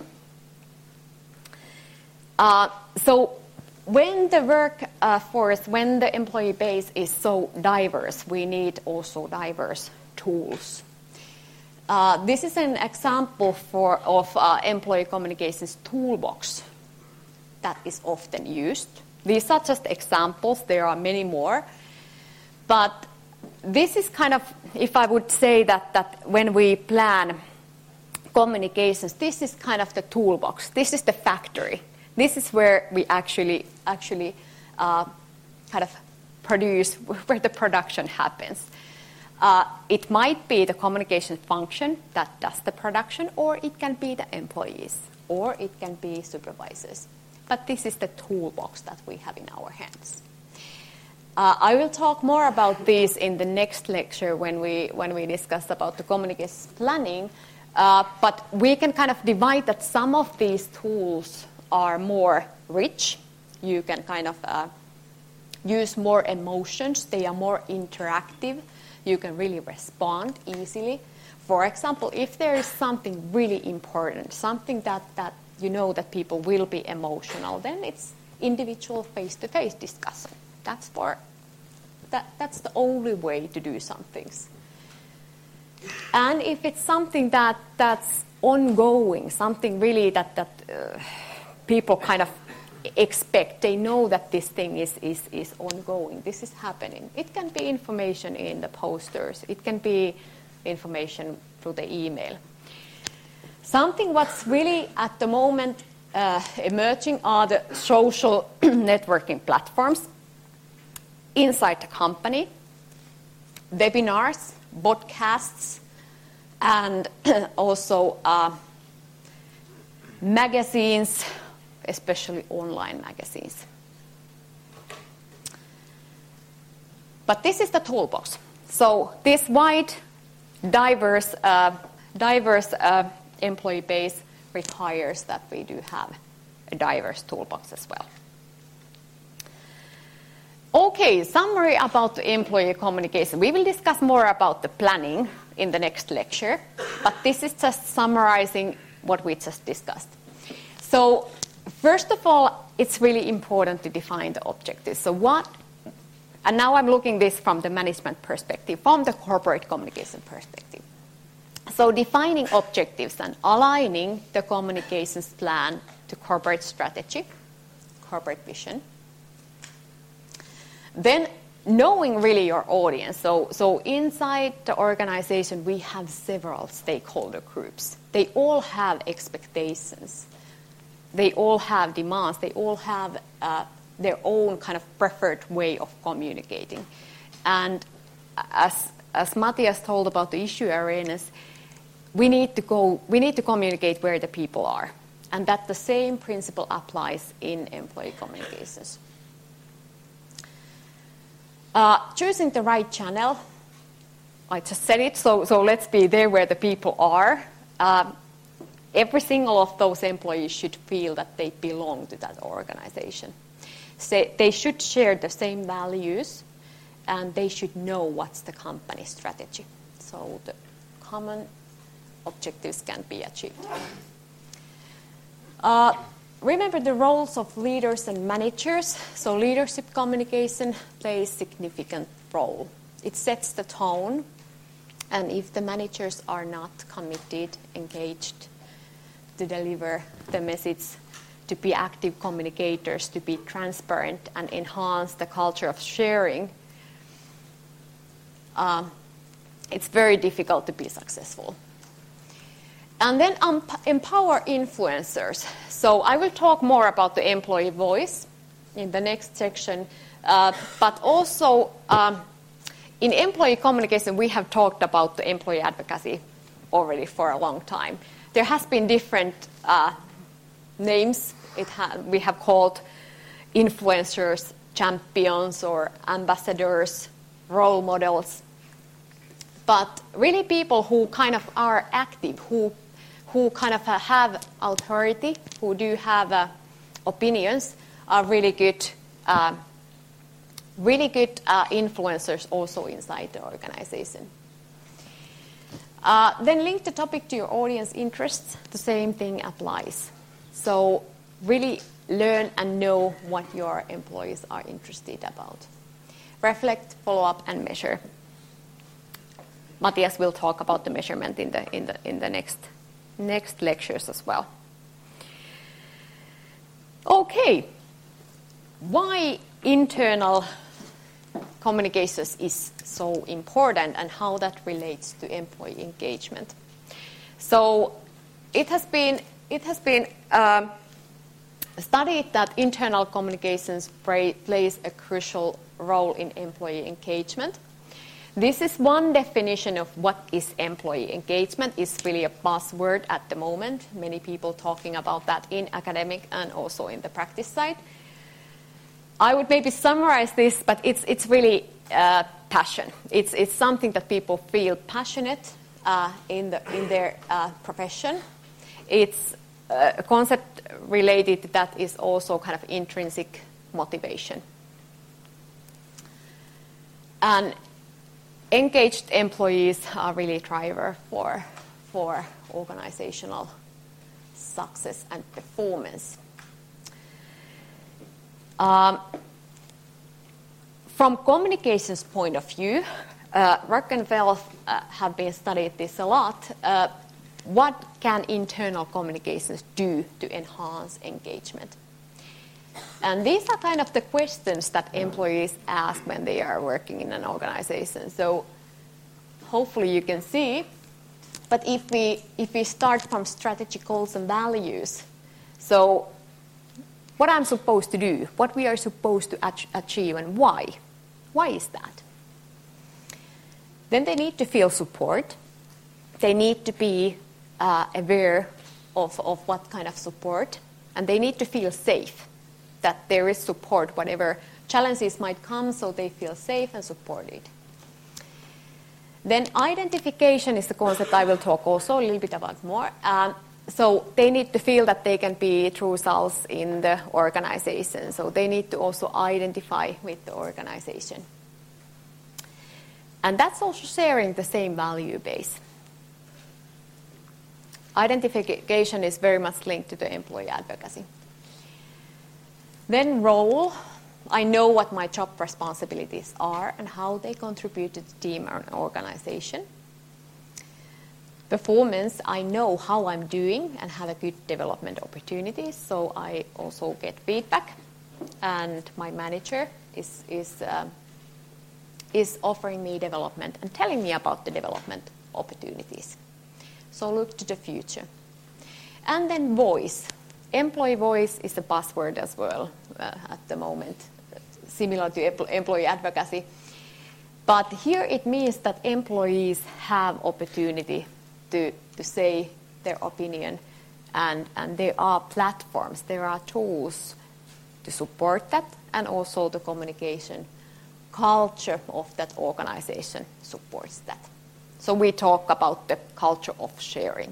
Uh, so when the workforce, when the employee base is so diverse, we need also diverse tools. Uh, this is an example for of uh, employee communications toolbox that is often used. These are just examples. There are many more. But this is kind of, if I would say that, that when we plan communications, this is kind of the toolbox. This is the factory. This is where we actually actually uh, kind of produce, where the production happens. Uh, it might be the communication function that does the production, or it can be the employees, or it can be supervisors. But this is the toolbox that we have in our hands. Uh, I will talk more about this in the next lecture when we when we discuss about the communications planning. Uh, but we can kind of divide that some of these tools are more rich. You can kind of uh, use more emotions. They are more interactive. You can really respond easily. For example, if there is something really important, something that, that you know that people will be emotional, then it's individual face-to-face discussion. That's for that. That's the only way to do some things. And if it's something that, that's ongoing, something really that, that uh, people kind of expect, they know that this thing is, is, is ongoing, this is happening. It can be information in the posters. It can be information through the email. Something what's really at the moment uh, emerging are the social networking platforms inside the company, webinars, podcasts, and also uh, magazines, especially online magazines. But this is the toolbox. So this wide, diverse, uh, diverse uh, employee base requires that we do have a diverse toolbox as well. Okay, summary about the employee communication. We will discuss more about the planning in the next lecture, but this is just summarizing what we just discussed. So first of all, it's really important to define the objectives. So what, and now I'm looking this from the management perspective, from the corporate communication perspective. So defining objectives and aligning the communications plan to corporate strategy, corporate vision. Then knowing really your audience. So, so inside the organization, we have several stakeholder groups. They all have expectations. They all have demands. They all have uh, their own kind of preferred way of communicating. And as, as Matthias told about the issue arenas, we need to go, we need to communicate where the people are. And that the same principle applies in employee communications. Uh, choosing the right channel, I just said it, so, so let's be there where the people are. Uh, every single of those employees should feel that they belong to that organization. So they should share the same values, and they should know what's the company strategy. So the common objectives can be achieved. Uh, Remember the roles of leaders and managers. So leadership communication plays a significant role. It sets the tone, and if the managers are not committed, engaged to deliver the message, to be active communicators, to be transparent and enhance the culture of sharing, um, it's very difficult to be successful. And then um, empower influencers. So I will talk more about the employee voice in the next section. Uh, but also um, in employee communication, we have talked about the employee advocacy already for a long time. There has been different uh, names. It ha- we have called influencers, champions, or ambassadors, role models. But really people who kind of are active, who who kind of have authority, who do have uh, opinions, are really good, uh, really good uh, influencers also inside the organization. Uh, then link the topic to your audience interests. The same thing applies. So really learn and know what your employees are interested about. Reflect, follow up, and measure. Matthias will talk about the measurement in the in the in the next next lectures as well. Okay, why internal communications is so important and how that relates to employee engagement. So it has been it has been um, studied that internal communications play, plays a crucial role in employee engagement. This is one definition of what is employee engagement. It's really a buzzword at the moment. Many people talking about that in academic and also in the practice side. I would maybe summarize this, but it's it's really uh, passion. It's it's something that people feel passionate uh, in the in their uh, profession. It's uh, a concept related to that is also kind of intrinsic motivation. And engaged employees are really driver for, for organizational success and performance. Um, from communications point of view, uh, Rockenfeld uh, have been studied this a lot. Uh, what can internal communications do to enhance engagement? And these are kind of the questions that employees ask when they are working in an organization. So hopefully you can see. But but if we if we start from strategy, goals, and values, so what I'm supposed to do, what we are supposed to ach- achieve, and why, why is that? Then they need to feel support. They need to be uh, aware of, of what kind of support, and they need to feel safe, that there is support, whatever challenges might come, so they feel safe and supported. Then identification is the concept I will talk also a little bit about more. Um, so they need to feel that they can be true selves in the organization. So they need to also identify with the organization. And that's also sharing the same value base. Identification is very much linked to the employee advocacy. Then role. I know what my job responsibilities are and how they contribute to the team or organization. Performance, I know how I'm doing and have a good development opportunities, so I also get feedback. And my manager is, is, uh, is offering me development and telling me about the development opportunities. So look to the future. And then voice. Employee voice is a buzzword as well uh, at the moment, similar to employee advocacy. But here it means that employees have opportunity to, to say their opinion, and, and there are platforms, there are tools to support that, and also the communication culture of that organization supports that. So we talk about the culture of sharing.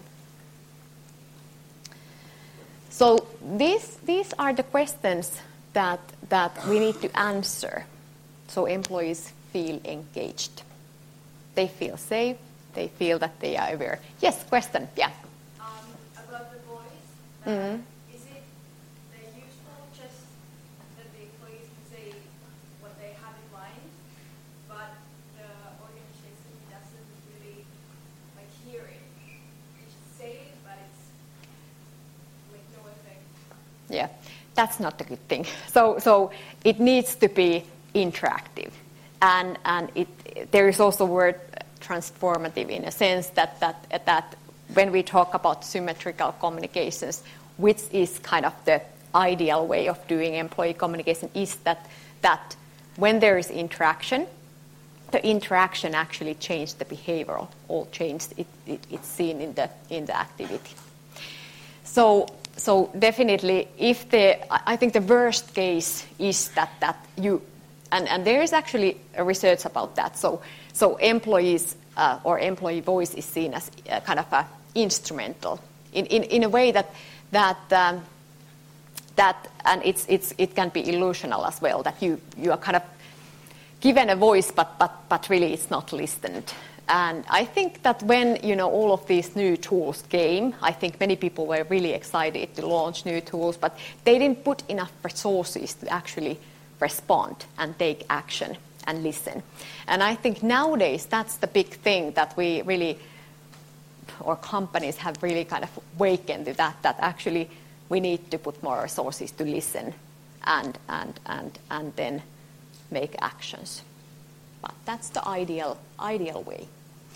So these, these are the questions that, that we need to answer so employees feel engaged. They feel safe, they feel that they are aware. Yes, question, yeah. Um, about the voice, uh, Mm-hmm. is it the useful just that the employees can say what they have in mind, but the organization doesn't really like hear it? You just say it, but it's with no effect. Yeah, that's not a good thing. So, so it needs to be interactive, and and it there is also word transformative in a sense that that that when we talk about symmetrical communications, which is kind of the ideal way of doing employee communication, is that that when there is interaction, the interaction actually changed the behavioral or changed it, it it's seen in the in the activity. So. So definitely, if the, I think the worst case is that, that you, and, and there is actually a research about that. So, so employees uh, or employee voice is seen as a kind of a instrumental in, in, in a way that that um, that and it's it's it can be illusional as well, that you you are kind of given a voice, but but but really it's not listened. And I think that when, you know, all of these new tools came, I think many people were really excited to launch new tools, but they didn't put enough resources to actually respond and take action and listen. And I think nowadays that's the big thing that we really, or companies have really kind of awakened to that, that actually we need to put more resources to listen and and and and then make actions. But that's the ideal ideal way.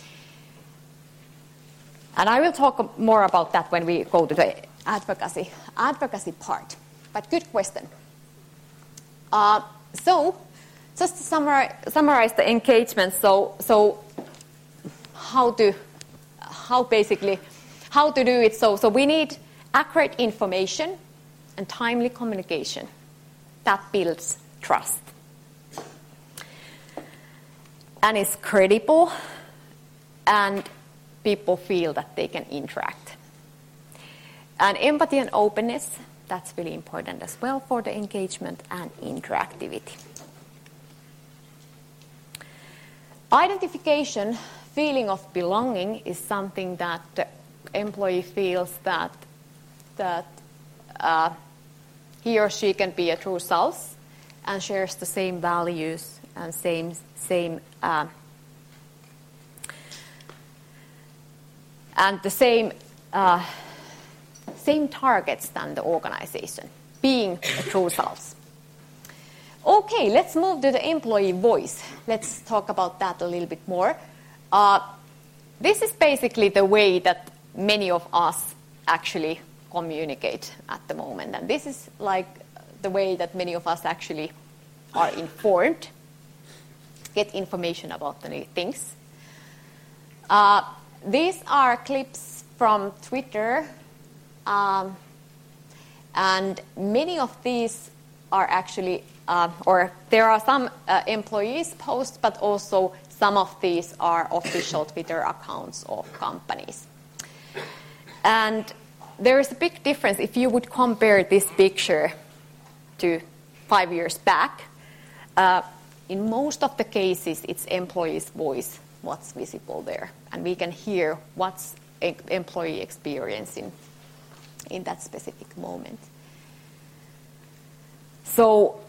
And I will talk more about that when we go to the advocacy advocacy part. But good question. Uh, so, just to summarize, summarize the engagement. So, so how to how basically how to do it. So, so we need accurate information and timely communication. That builds trust. And it's credible, and people feel that they can interact. And empathy and openness, that's really important as well for the engagement and interactivity. Identification, feeling of belonging, is something that the employee feels that, that uh, he or she can be a true self and shares the same values and same same uh, and the same uh, same targets than the organization, being a true self. Okay, let's move to the employee voice. Let's talk about that a little bit more. Uh, this is basically the way that many of us actually communicate at the moment. And this is like the way that many of us actually are informed, get information about the new things. Uh, these are clips from Twitter. Um, and many of these are actually, uh, or there are some uh, employees' posts, but also some of these are official Twitter accounts of companies. And there is a big difference if you would compare this picture to five years back. Uh, in most of the cases, it's employees' voice what's visible there. And we can hear what's e- employee experiencing in that specific moment. So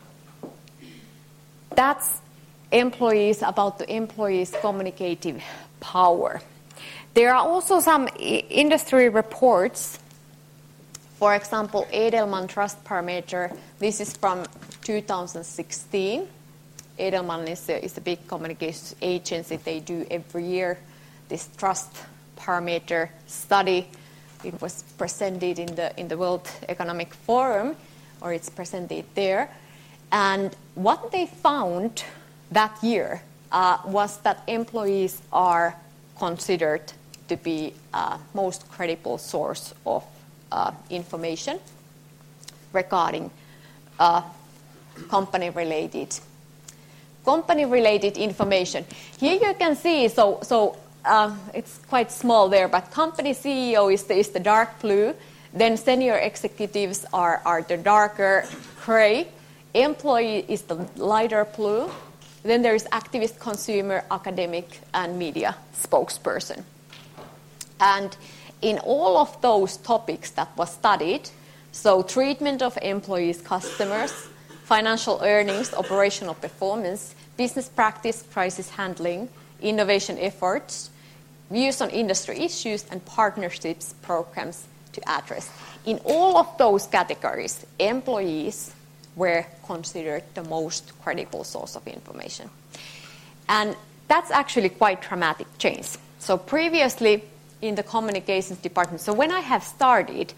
that's employees, about the employees' communicative power. There are also some I- industry reports. For example, Edelman Trust Parameter. This is from two thousand sixteen. Edelman is a, is a big communications agency. They do every year this trust parameter study. It was presented in the in the World Economic Forum, or it's presented there. And what they found that year uh, was that employees are considered to be uh, most credible source of uh, information regarding uh, company-related company-related information. Here you can see, so so uh, it's quite small there, but company C E O is the, is the dark blue. Then senior executives are, are the darker gray. Employee is the lighter blue. Then there is activist, consumer, academic, and media spokesperson. And in all of those topics that was studied, so treatment of employees, customers, financial earnings, operational performance, business practice, crisis handling, innovation efforts, views on industry issues, and partnerships programs to address. In all of those categories, employees were considered the most credible source of information. And that's actually quite dramatic change. So previously in the communications department, so when I have started,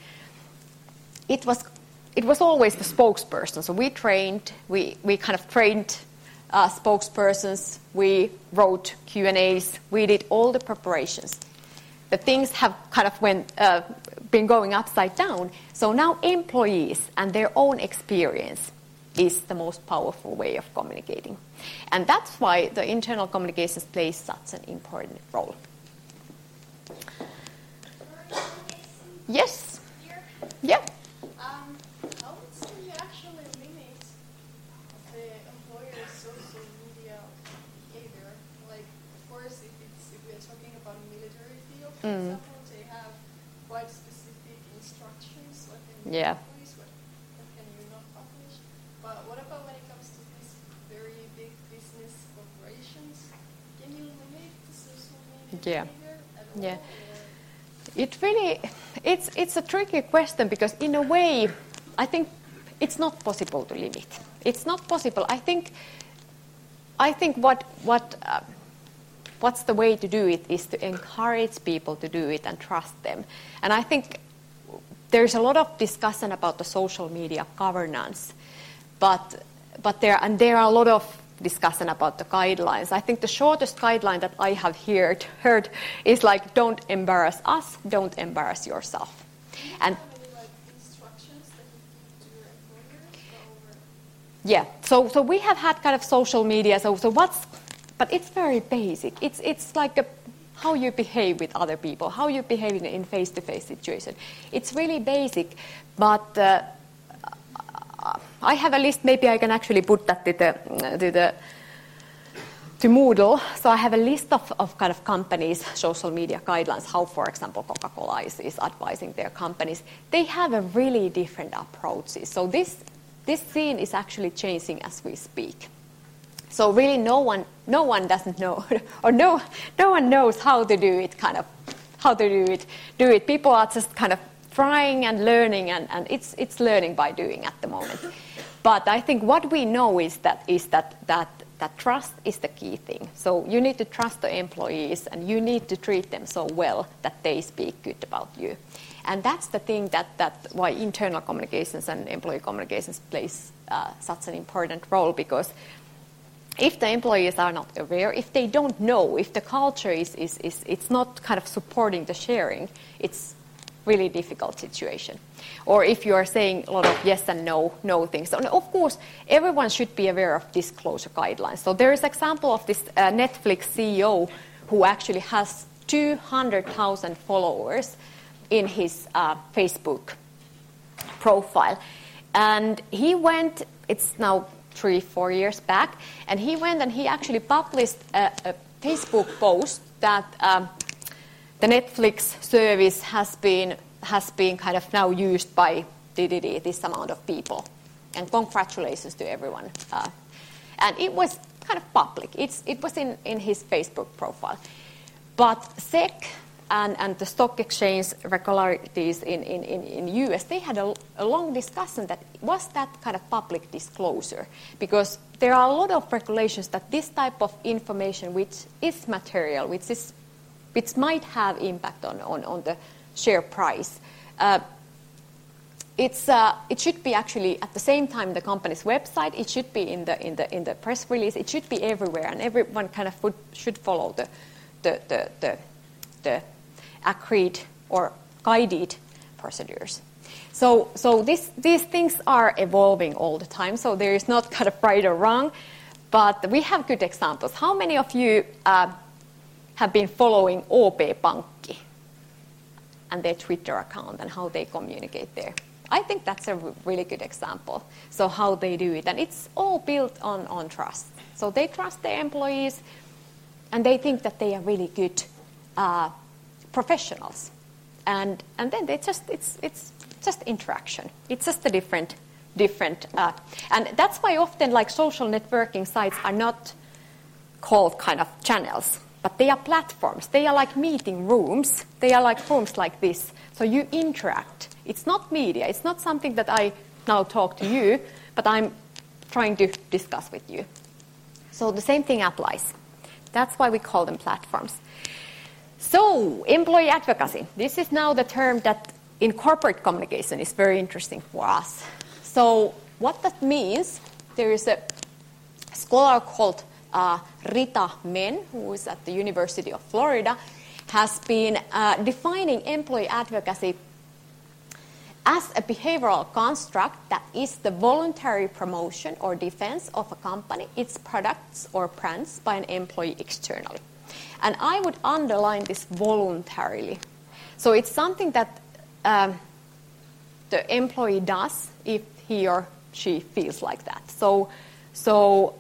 it was it was always the spokesperson. So we trained, we, we kind of trained uh, spokespersons, we wrote Q and A's, we did all the preparations. The things have kind of went, uh, been going upside down. So now employees and their own experience is the most powerful way of communicating. And that's why the internal communications plays such an important role. Yes? Yeah. Um, how do you actually limit the employer's social media behavior? Like, of course, if it's if we're talking about a military field, for Mm. example, they have quite specific instructions what can you Yeah. publish, what, what can you not publish. But what about when it comes to these very big business corporations? Can you limit the social media Yeah. behavior at all? Yeah. Or- It really, it's it's a tricky question because in a way, I think it's not possible to limit. It's not possible. I think, I think what what uh, what's the way to do it is to encourage people to do it and trust them. And I think there's a lot of discussion about the social media governance, but but there and there are a lot of discussion about the guidelines. I think the shortest guideline that I have heard, heard is like, don't embarrass us, don't embarrass yourself. And Have any, like, instructions that you give to your employers or- yeah, so so we have had kind of social media. So so what's, but it's very basic. It's it's like a, how you behave with other people, how you behave in in face-to-face situation. It's really basic, but. Uh, I have a list. Maybe I can actually put that to the to the to Moodle. So I have a list of, of kind of companies' social media guidelines. How, for example, Coca-Cola is, is advising their companies. They have a really different approaches. So this this scene is actually changing as we speak. So really, no one no one doesn't know, or no no one knows how to do it. Kind of how to do it. Do it. People are just kind of trying and learning, and, and it's it's learning by doing at the moment. But I think what we know is that is that that that trust is the key thing. So you need to trust the employees, and you need to treat them so well that they speak good about you. And that's the thing that, that why internal communications and employee communications plays uh, such an important role, because if the employees are not aware, if they don't know, if the culture is, is, is it's not kind of supporting the sharing, it's really difficult situation. Or if you are saying a lot of yes and no, no things. And of course, everyone should be aware of disclosure guidelines. So there is an example of this uh, Netflix C E O who actually has two hundred thousand followers in his uh, Facebook profile. And he went, it's now three, four years back, and he went and he actually published a, a Facebook post that um, the Netflix service has been has been kind of now used by this amount of people, and congratulations to everyone. Uh, and it was kind of public. It's it was in, in his Facebook profile, but S E C and, and the stock exchange regularities in in, in, in U S, they had a, a long discussion that was that kind of public disclosure, because there are a lot of regulations that this type of information, which is material, which is which might have impact on, on, on the share price. Uh, it's, uh, it should be actually at the same time the company's website, it should be in the, in the, in the press release, it should be everywhere, and everyone kind of would, should follow the, the, the, the, the agreed or guided procedures. So, so this, these things are evolving all the time, so there is not kind of right or wrong, but we have good examples. How many of you uh, have been following O P Pankki and their Twitter account and how they communicate there? I think that's a really good example. So how they do it. And it's all built on, on trust. So they trust their employees, and they think that they are really good uh, professionals. And and then they just it's it's just interaction. It's just a different different uh, and that's why often like social networking sites are not called kind of channels, but they are platforms. They are like meeting rooms. They are like rooms like this. So you interact. It's not media. It's not something that I now talk to you, but I'm trying to discuss with you. So the same thing applies. That's why we call them platforms. So employee advocacy. This is now the term that in corporate communication is very interesting for us. So what that means, there is a scholar called Uh, Rita Men, who is at the University of Florida, has been uh, defining employee advocacy as a behavioral construct that is the voluntary promotion or defense of a company, its products or brands by an employee externally. And I would underline this voluntarily. So it's something that um, the employee does if he or she feels like that. So, so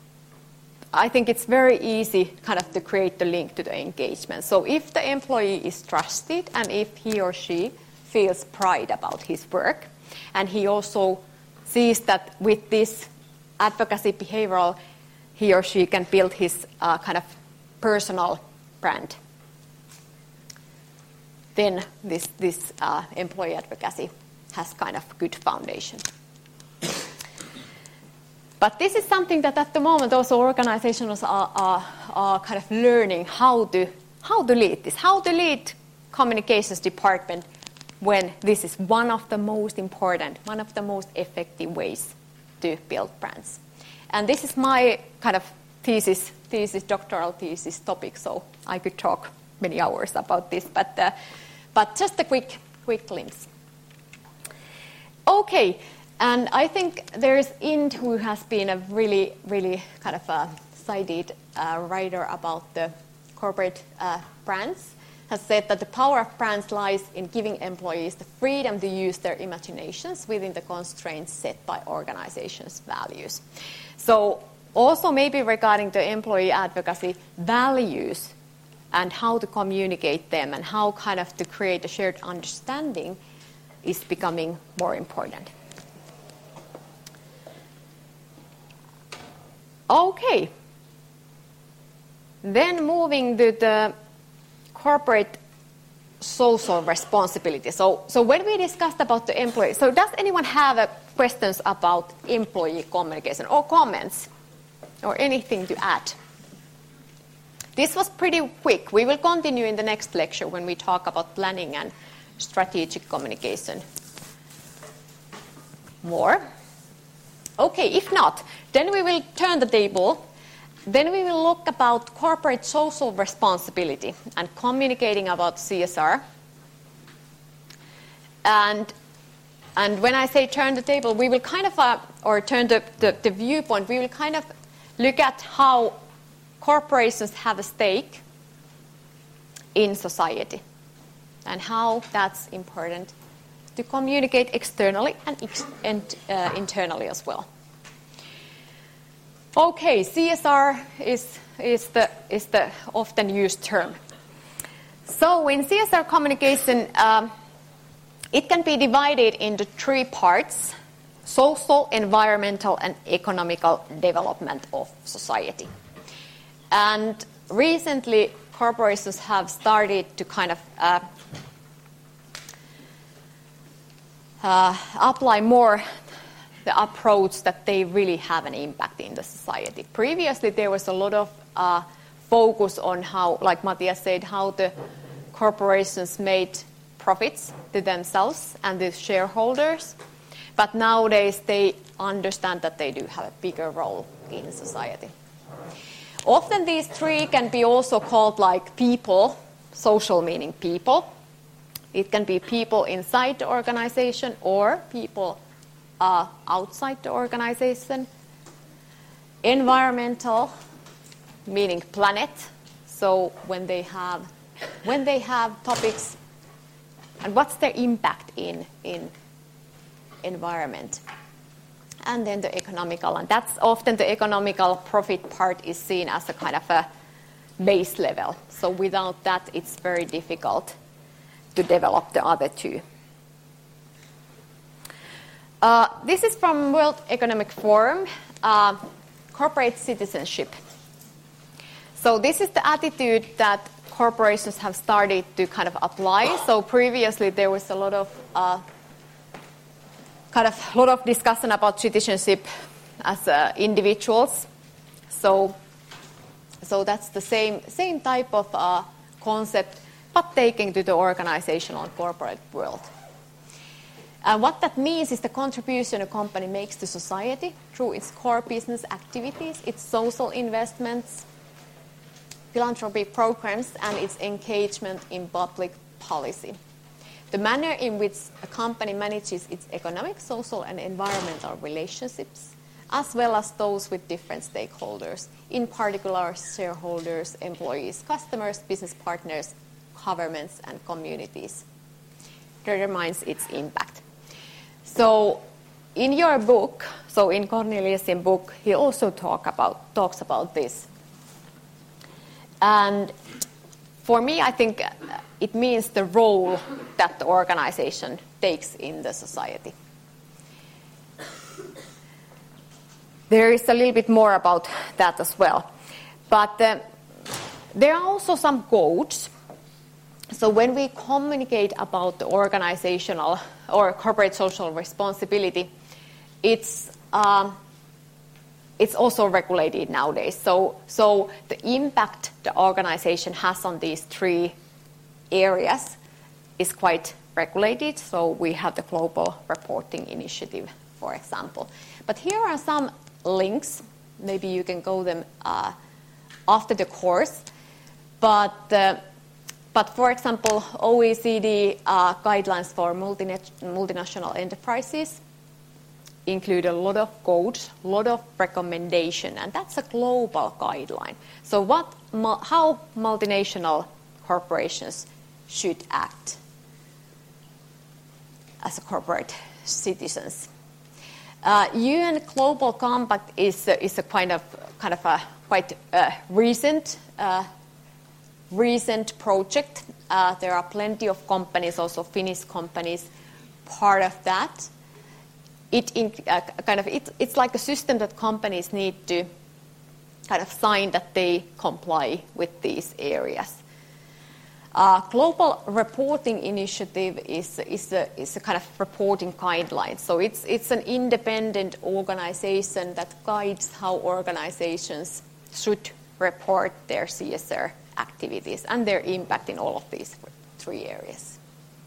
I think it's very easy kind of to create the link to the engagement. So if the employee is trusted and if he or she feels pride about his work, and he also sees that with this advocacy behavioral, he or she can build his uh, kind of personal brand, then this, this uh, employee advocacy has kind of good foundation. But this is something that at the moment also organizations are, are, are kind of learning how to, how to lead this, how to lead communications department when this is one of the most important, one of the most effective ways to build brands. And this is my kind of thesis, thesis, doctoral thesis topic, so I could talk many hours about this, but, uh, but just a quick, quick glimpse. Okay. And I think there's Ind, who has been a really, really kind of a cited uh, writer about the corporate uh, brands, has said that the power of brands lies in giving employees the freedom to use their imaginations within the constraints set by organizations' values. So also maybe regarding the employee advocacy values and how to communicate them and how kind of to create a shared understanding is becoming more important. Okay. Then moving to the corporate social responsibility. So, so when we discussed about the employee, so does anyone have a questions about employee communication or comments? or anything to add? This was pretty quick. We will continue in the next lecture when we talk about planning and strategic communication more. Okay, if not, then we will turn the table. Then we will look about corporate social responsibility and communicating about C S R. And, and when I say turn the table, we will kind of, uh, or turn the, the, the viewpoint, we will kind of look at how corporations have a stake in society and how that's important to communicate externally and, ex- and uh, internally as well. Okay, C S R is, is, the, is the often used term. So in C S R communication, um, it can be divided into three parts: social, environmental, and economical development of society. And recently, corporations have started to kind of uh, uh, apply more the approach that they really have an impact in the society. Previously, there was a lot of uh, focus on how, like Matthias said, how the corporations made profits to themselves and the shareholders. But nowadays, they understand that they do have a bigger role in society. Often these three can be also called like people, social meaning people. It can be people inside the organization or people uh, outside the organization. Environmental, meaning planet. So when they have, when they have topics, and what's their impact in in environment. And then the economical, and that's often the economical profit part is seen as a kind of a base level. So without that, it's very difficult to develop the other two. Uh, this is from World Economic Forum, uh, corporate citizenship. So this is the attitude that corporations have started to kind of apply. So previously there was a lot of uh, kind of lot of discussion about citizenship as uh, individuals. So, so that's the same same type of uh, concept, but taken to the organizational and corporate world. And what that means is the contribution a company makes to society through its core business activities, its social investments, philanthropy programs, and its engagement in public policy. The manner in which a company manages its economic, social, and environmental relationships, as well as those with different stakeholders, in particular shareholders, employees, customers, business partners, governments, and communities, determines its impact. So in your book, so in Cornelius' book, he also talk about, talks about this. And for me, I think it means the role that the organization takes in the society. There is a little bit more about that as well. But uh, there are also some codes. So when we communicate about the organizational or corporate social responsibility, it's um, it's also regulated nowadays. So, so the impact the organization has on these three areas is quite regulated. So we have the Global Reporting Initiative, for example. But here are some links. Maybe you can go them uh, after the course. But, uh, but for example, O E C D uh, guidelines for multina- multinational enterprises include a lot of codes, a lot of recommendation, and that's a global guideline. So what, how multinational corporations should act as a corporate citizens. Uh, U N Global Compact is uh, is a kind of kind of a quite uh, recent uh, recent project. Uh, there are plenty of companies, also Finnish companies, part of that. It in, uh, kind of it, it's like a system that companies need to kind of sign that they comply with these areas. Uh, Global Reporting Initiative is, is, a, is a kind of reporting guideline. So it's, it's an independent organization that guides how organizations should report their C S R activities and their impact in all of these three areas.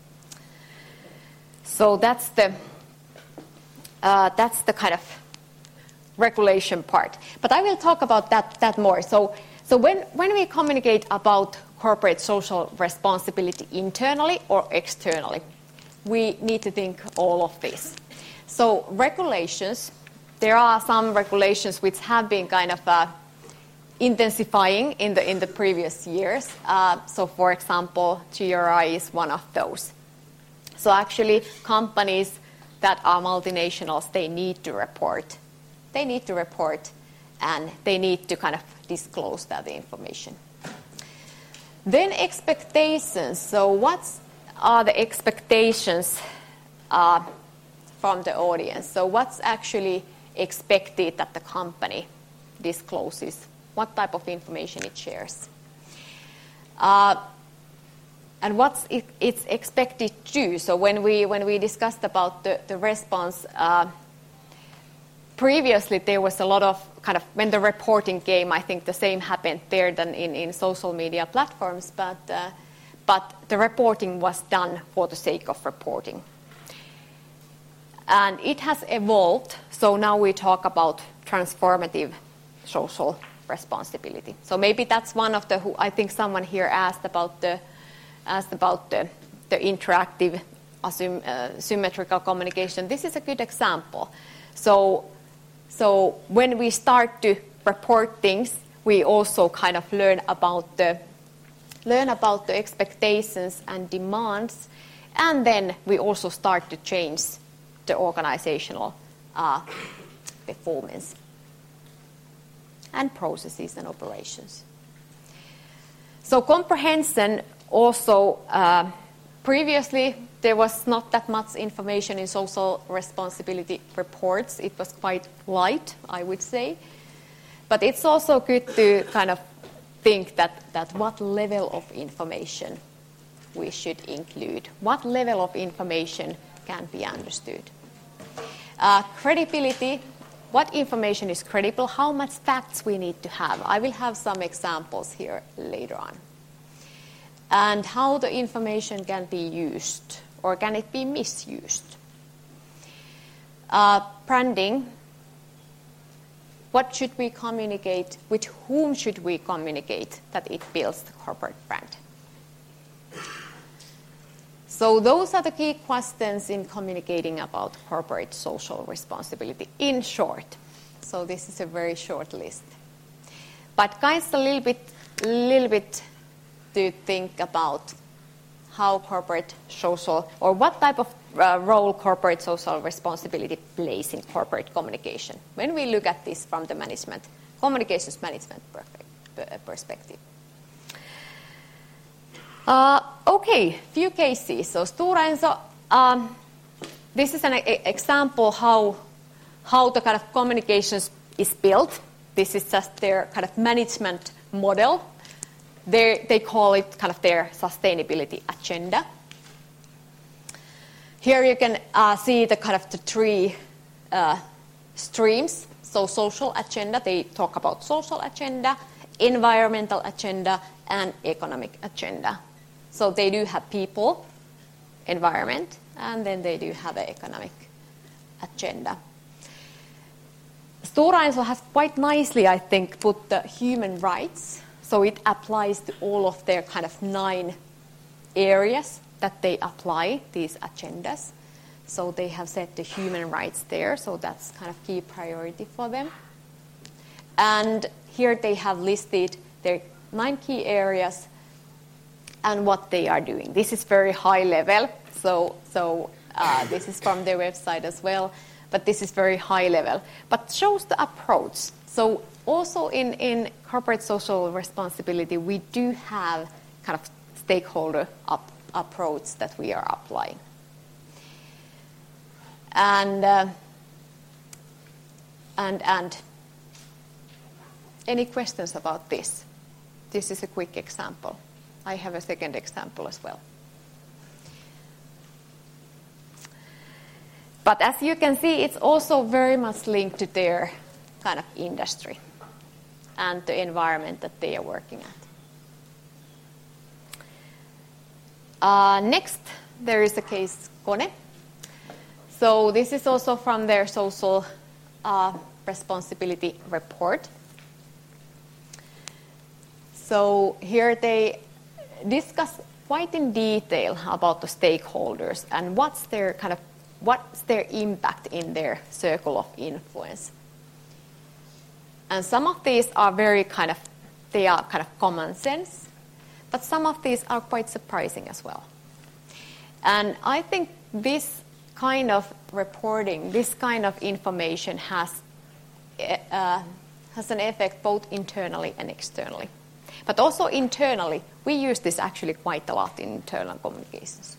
So that's the, uh, that's the kind of regulation part. But I will talk about that, that more. So, so when, when we communicate about corporate social responsibility internally or externally, we need to think all of this. So regulations, there are some regulations which have been kind of uh, intensifying in the in the previous years. Uh, so for example, G R I is one of those. So actually companies that are multinationals, they need to report. They need to report and they need to kind of disclose that information. Then expectations. So what are the expectations uh, from the audience? So what's actually expected that the company discloses? What type of information it shares? Uh, and what's it, it's expected to do? So when we when we discussed about the, the response, uh, previously there was a lot of kind of, when the reporting came, I think the same happened there than in, in social media platforms, but, uh, but the reporting was done for the sake of reporting. And it has evolved, so now we talk about transformative social responsibility. So maybe that's one of the, who I think someone here asked about the, asked about the, the interactive asym, uh, symmetrical communication. This is a good example. So So when we start to report things, we also kind of learn about the learn about the expectations and demands, and then we also start to change the organizational uh, performance and processes and operations. So comprehension also, uh, previously there was not that much information in social responsibility reports. It was quite light, I would say. But it's also good to kind of think that, that what level of information we should include. What level of information can be understood. Uh, credibility, what information is credible, how much facts we need to have. I will have some examples here later on. And how the information can be used. Or can it be misused? Uh, branding. What should we communicate? With whom should we communicate that it builds the corporate brand? So those are the key questions in communicating about corporate social responsibility in short. So this is a very short list. But guys, a little bit, little bit to think about how corporate social, or what type of uh, role corporate social responsibility plays in corporate communication when we look at this from the management, communications management perspective. Uh, okay, few cases. So Stora Enso, um, this is an a- example how how the kind of communications is built. This is just their kind of management model. They're, they call it kind of their sustainability agenda. Here you can uh, see the kind of the three uh, streams. So social agenda, they talk about social agenda, environmental agenda, and economic agenda. So they do have people, environment, and then they do have an economic agenda. Stora Enso has quite nicely, I think, put the human rights. So it applies to all of their kind of nine areas that they apply these agendas. So they have set the human rights there, so that's kind of key priority for them. And here they have listed their nine key areas and what they are doing. This is very high level, so, so uh, this is from their website as well, but this is very high level, but shows the approach. So also in, in corporate social responsibility, we do have kind of stakeholder up, approach that we are applying. And, uh, and, and any questions about this? This is a quick example. I have a second example as well. But as you can see, it's also very much linked to their kind of industry and the environment that they are working at. Uh, next, there is a case Kone. So this is also from their social uh, responsibility report. So here they discuss quite in detail about the stakeholders and what's their kind of what's their impact in their circle of influence. And some of these are very kind of they are kind of common sense, but some of these are quite surprising as well. And I think this kind of reporting, this kind of information has uh, has an effect both internally and externally. But also internally, we use this actually quite a lot in internal communications.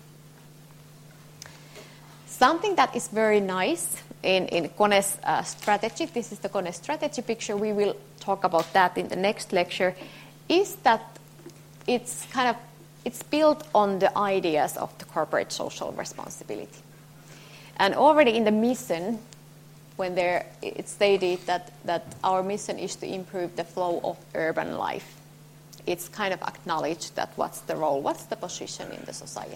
Something that is very nice in, in Kone's uh, strategy, this is the Kone strategy picture, we will talk about that in the next lecture, is that it's kind of, it's built on the ideas of the corporate social responsibility. And already in the mission, when there, it's stated that, that our mission is to improve the flow of urban life. It's kind of acknowledged that what's the role, what's the position in the society.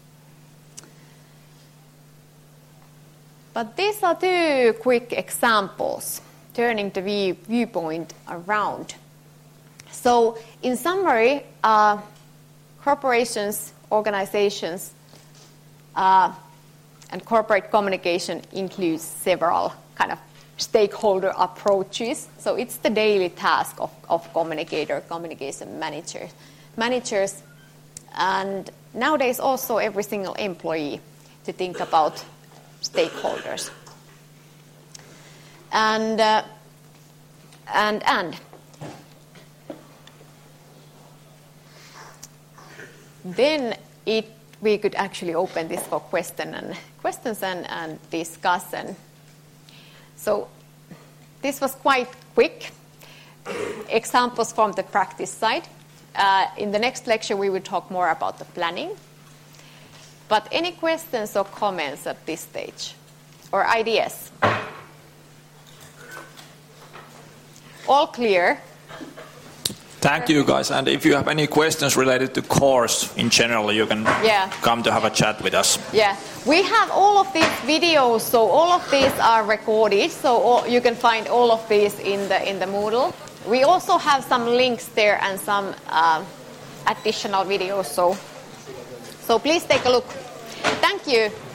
But these are two quick examples, turning the view, viewpoint around. So in summary, uh, corporations, organizations, uh, and corporate communication includes several kind of stakeholder approaches. So it's the daily task of, of communicator, communication managers, managers, and nowadays also every single employee to think about stakeholders. And uh, and and then it we could actually open this for question and questions and, and discussion. So this was quite quick. Examples from the practice side. Uh, in the next lecture, we will talk more about the planning. But any questions or comments at this stage? Or ideas? All clear? Thank you, guys. And if you have any questions related to course in general, you can yeah. come to have a chat with us. Yeah, we have all of these videos, so all of these are recorded, so all, you can find all of these in the in the Moodle. We also have some links there and some uh, additional videos, so so please take a look. Thank you.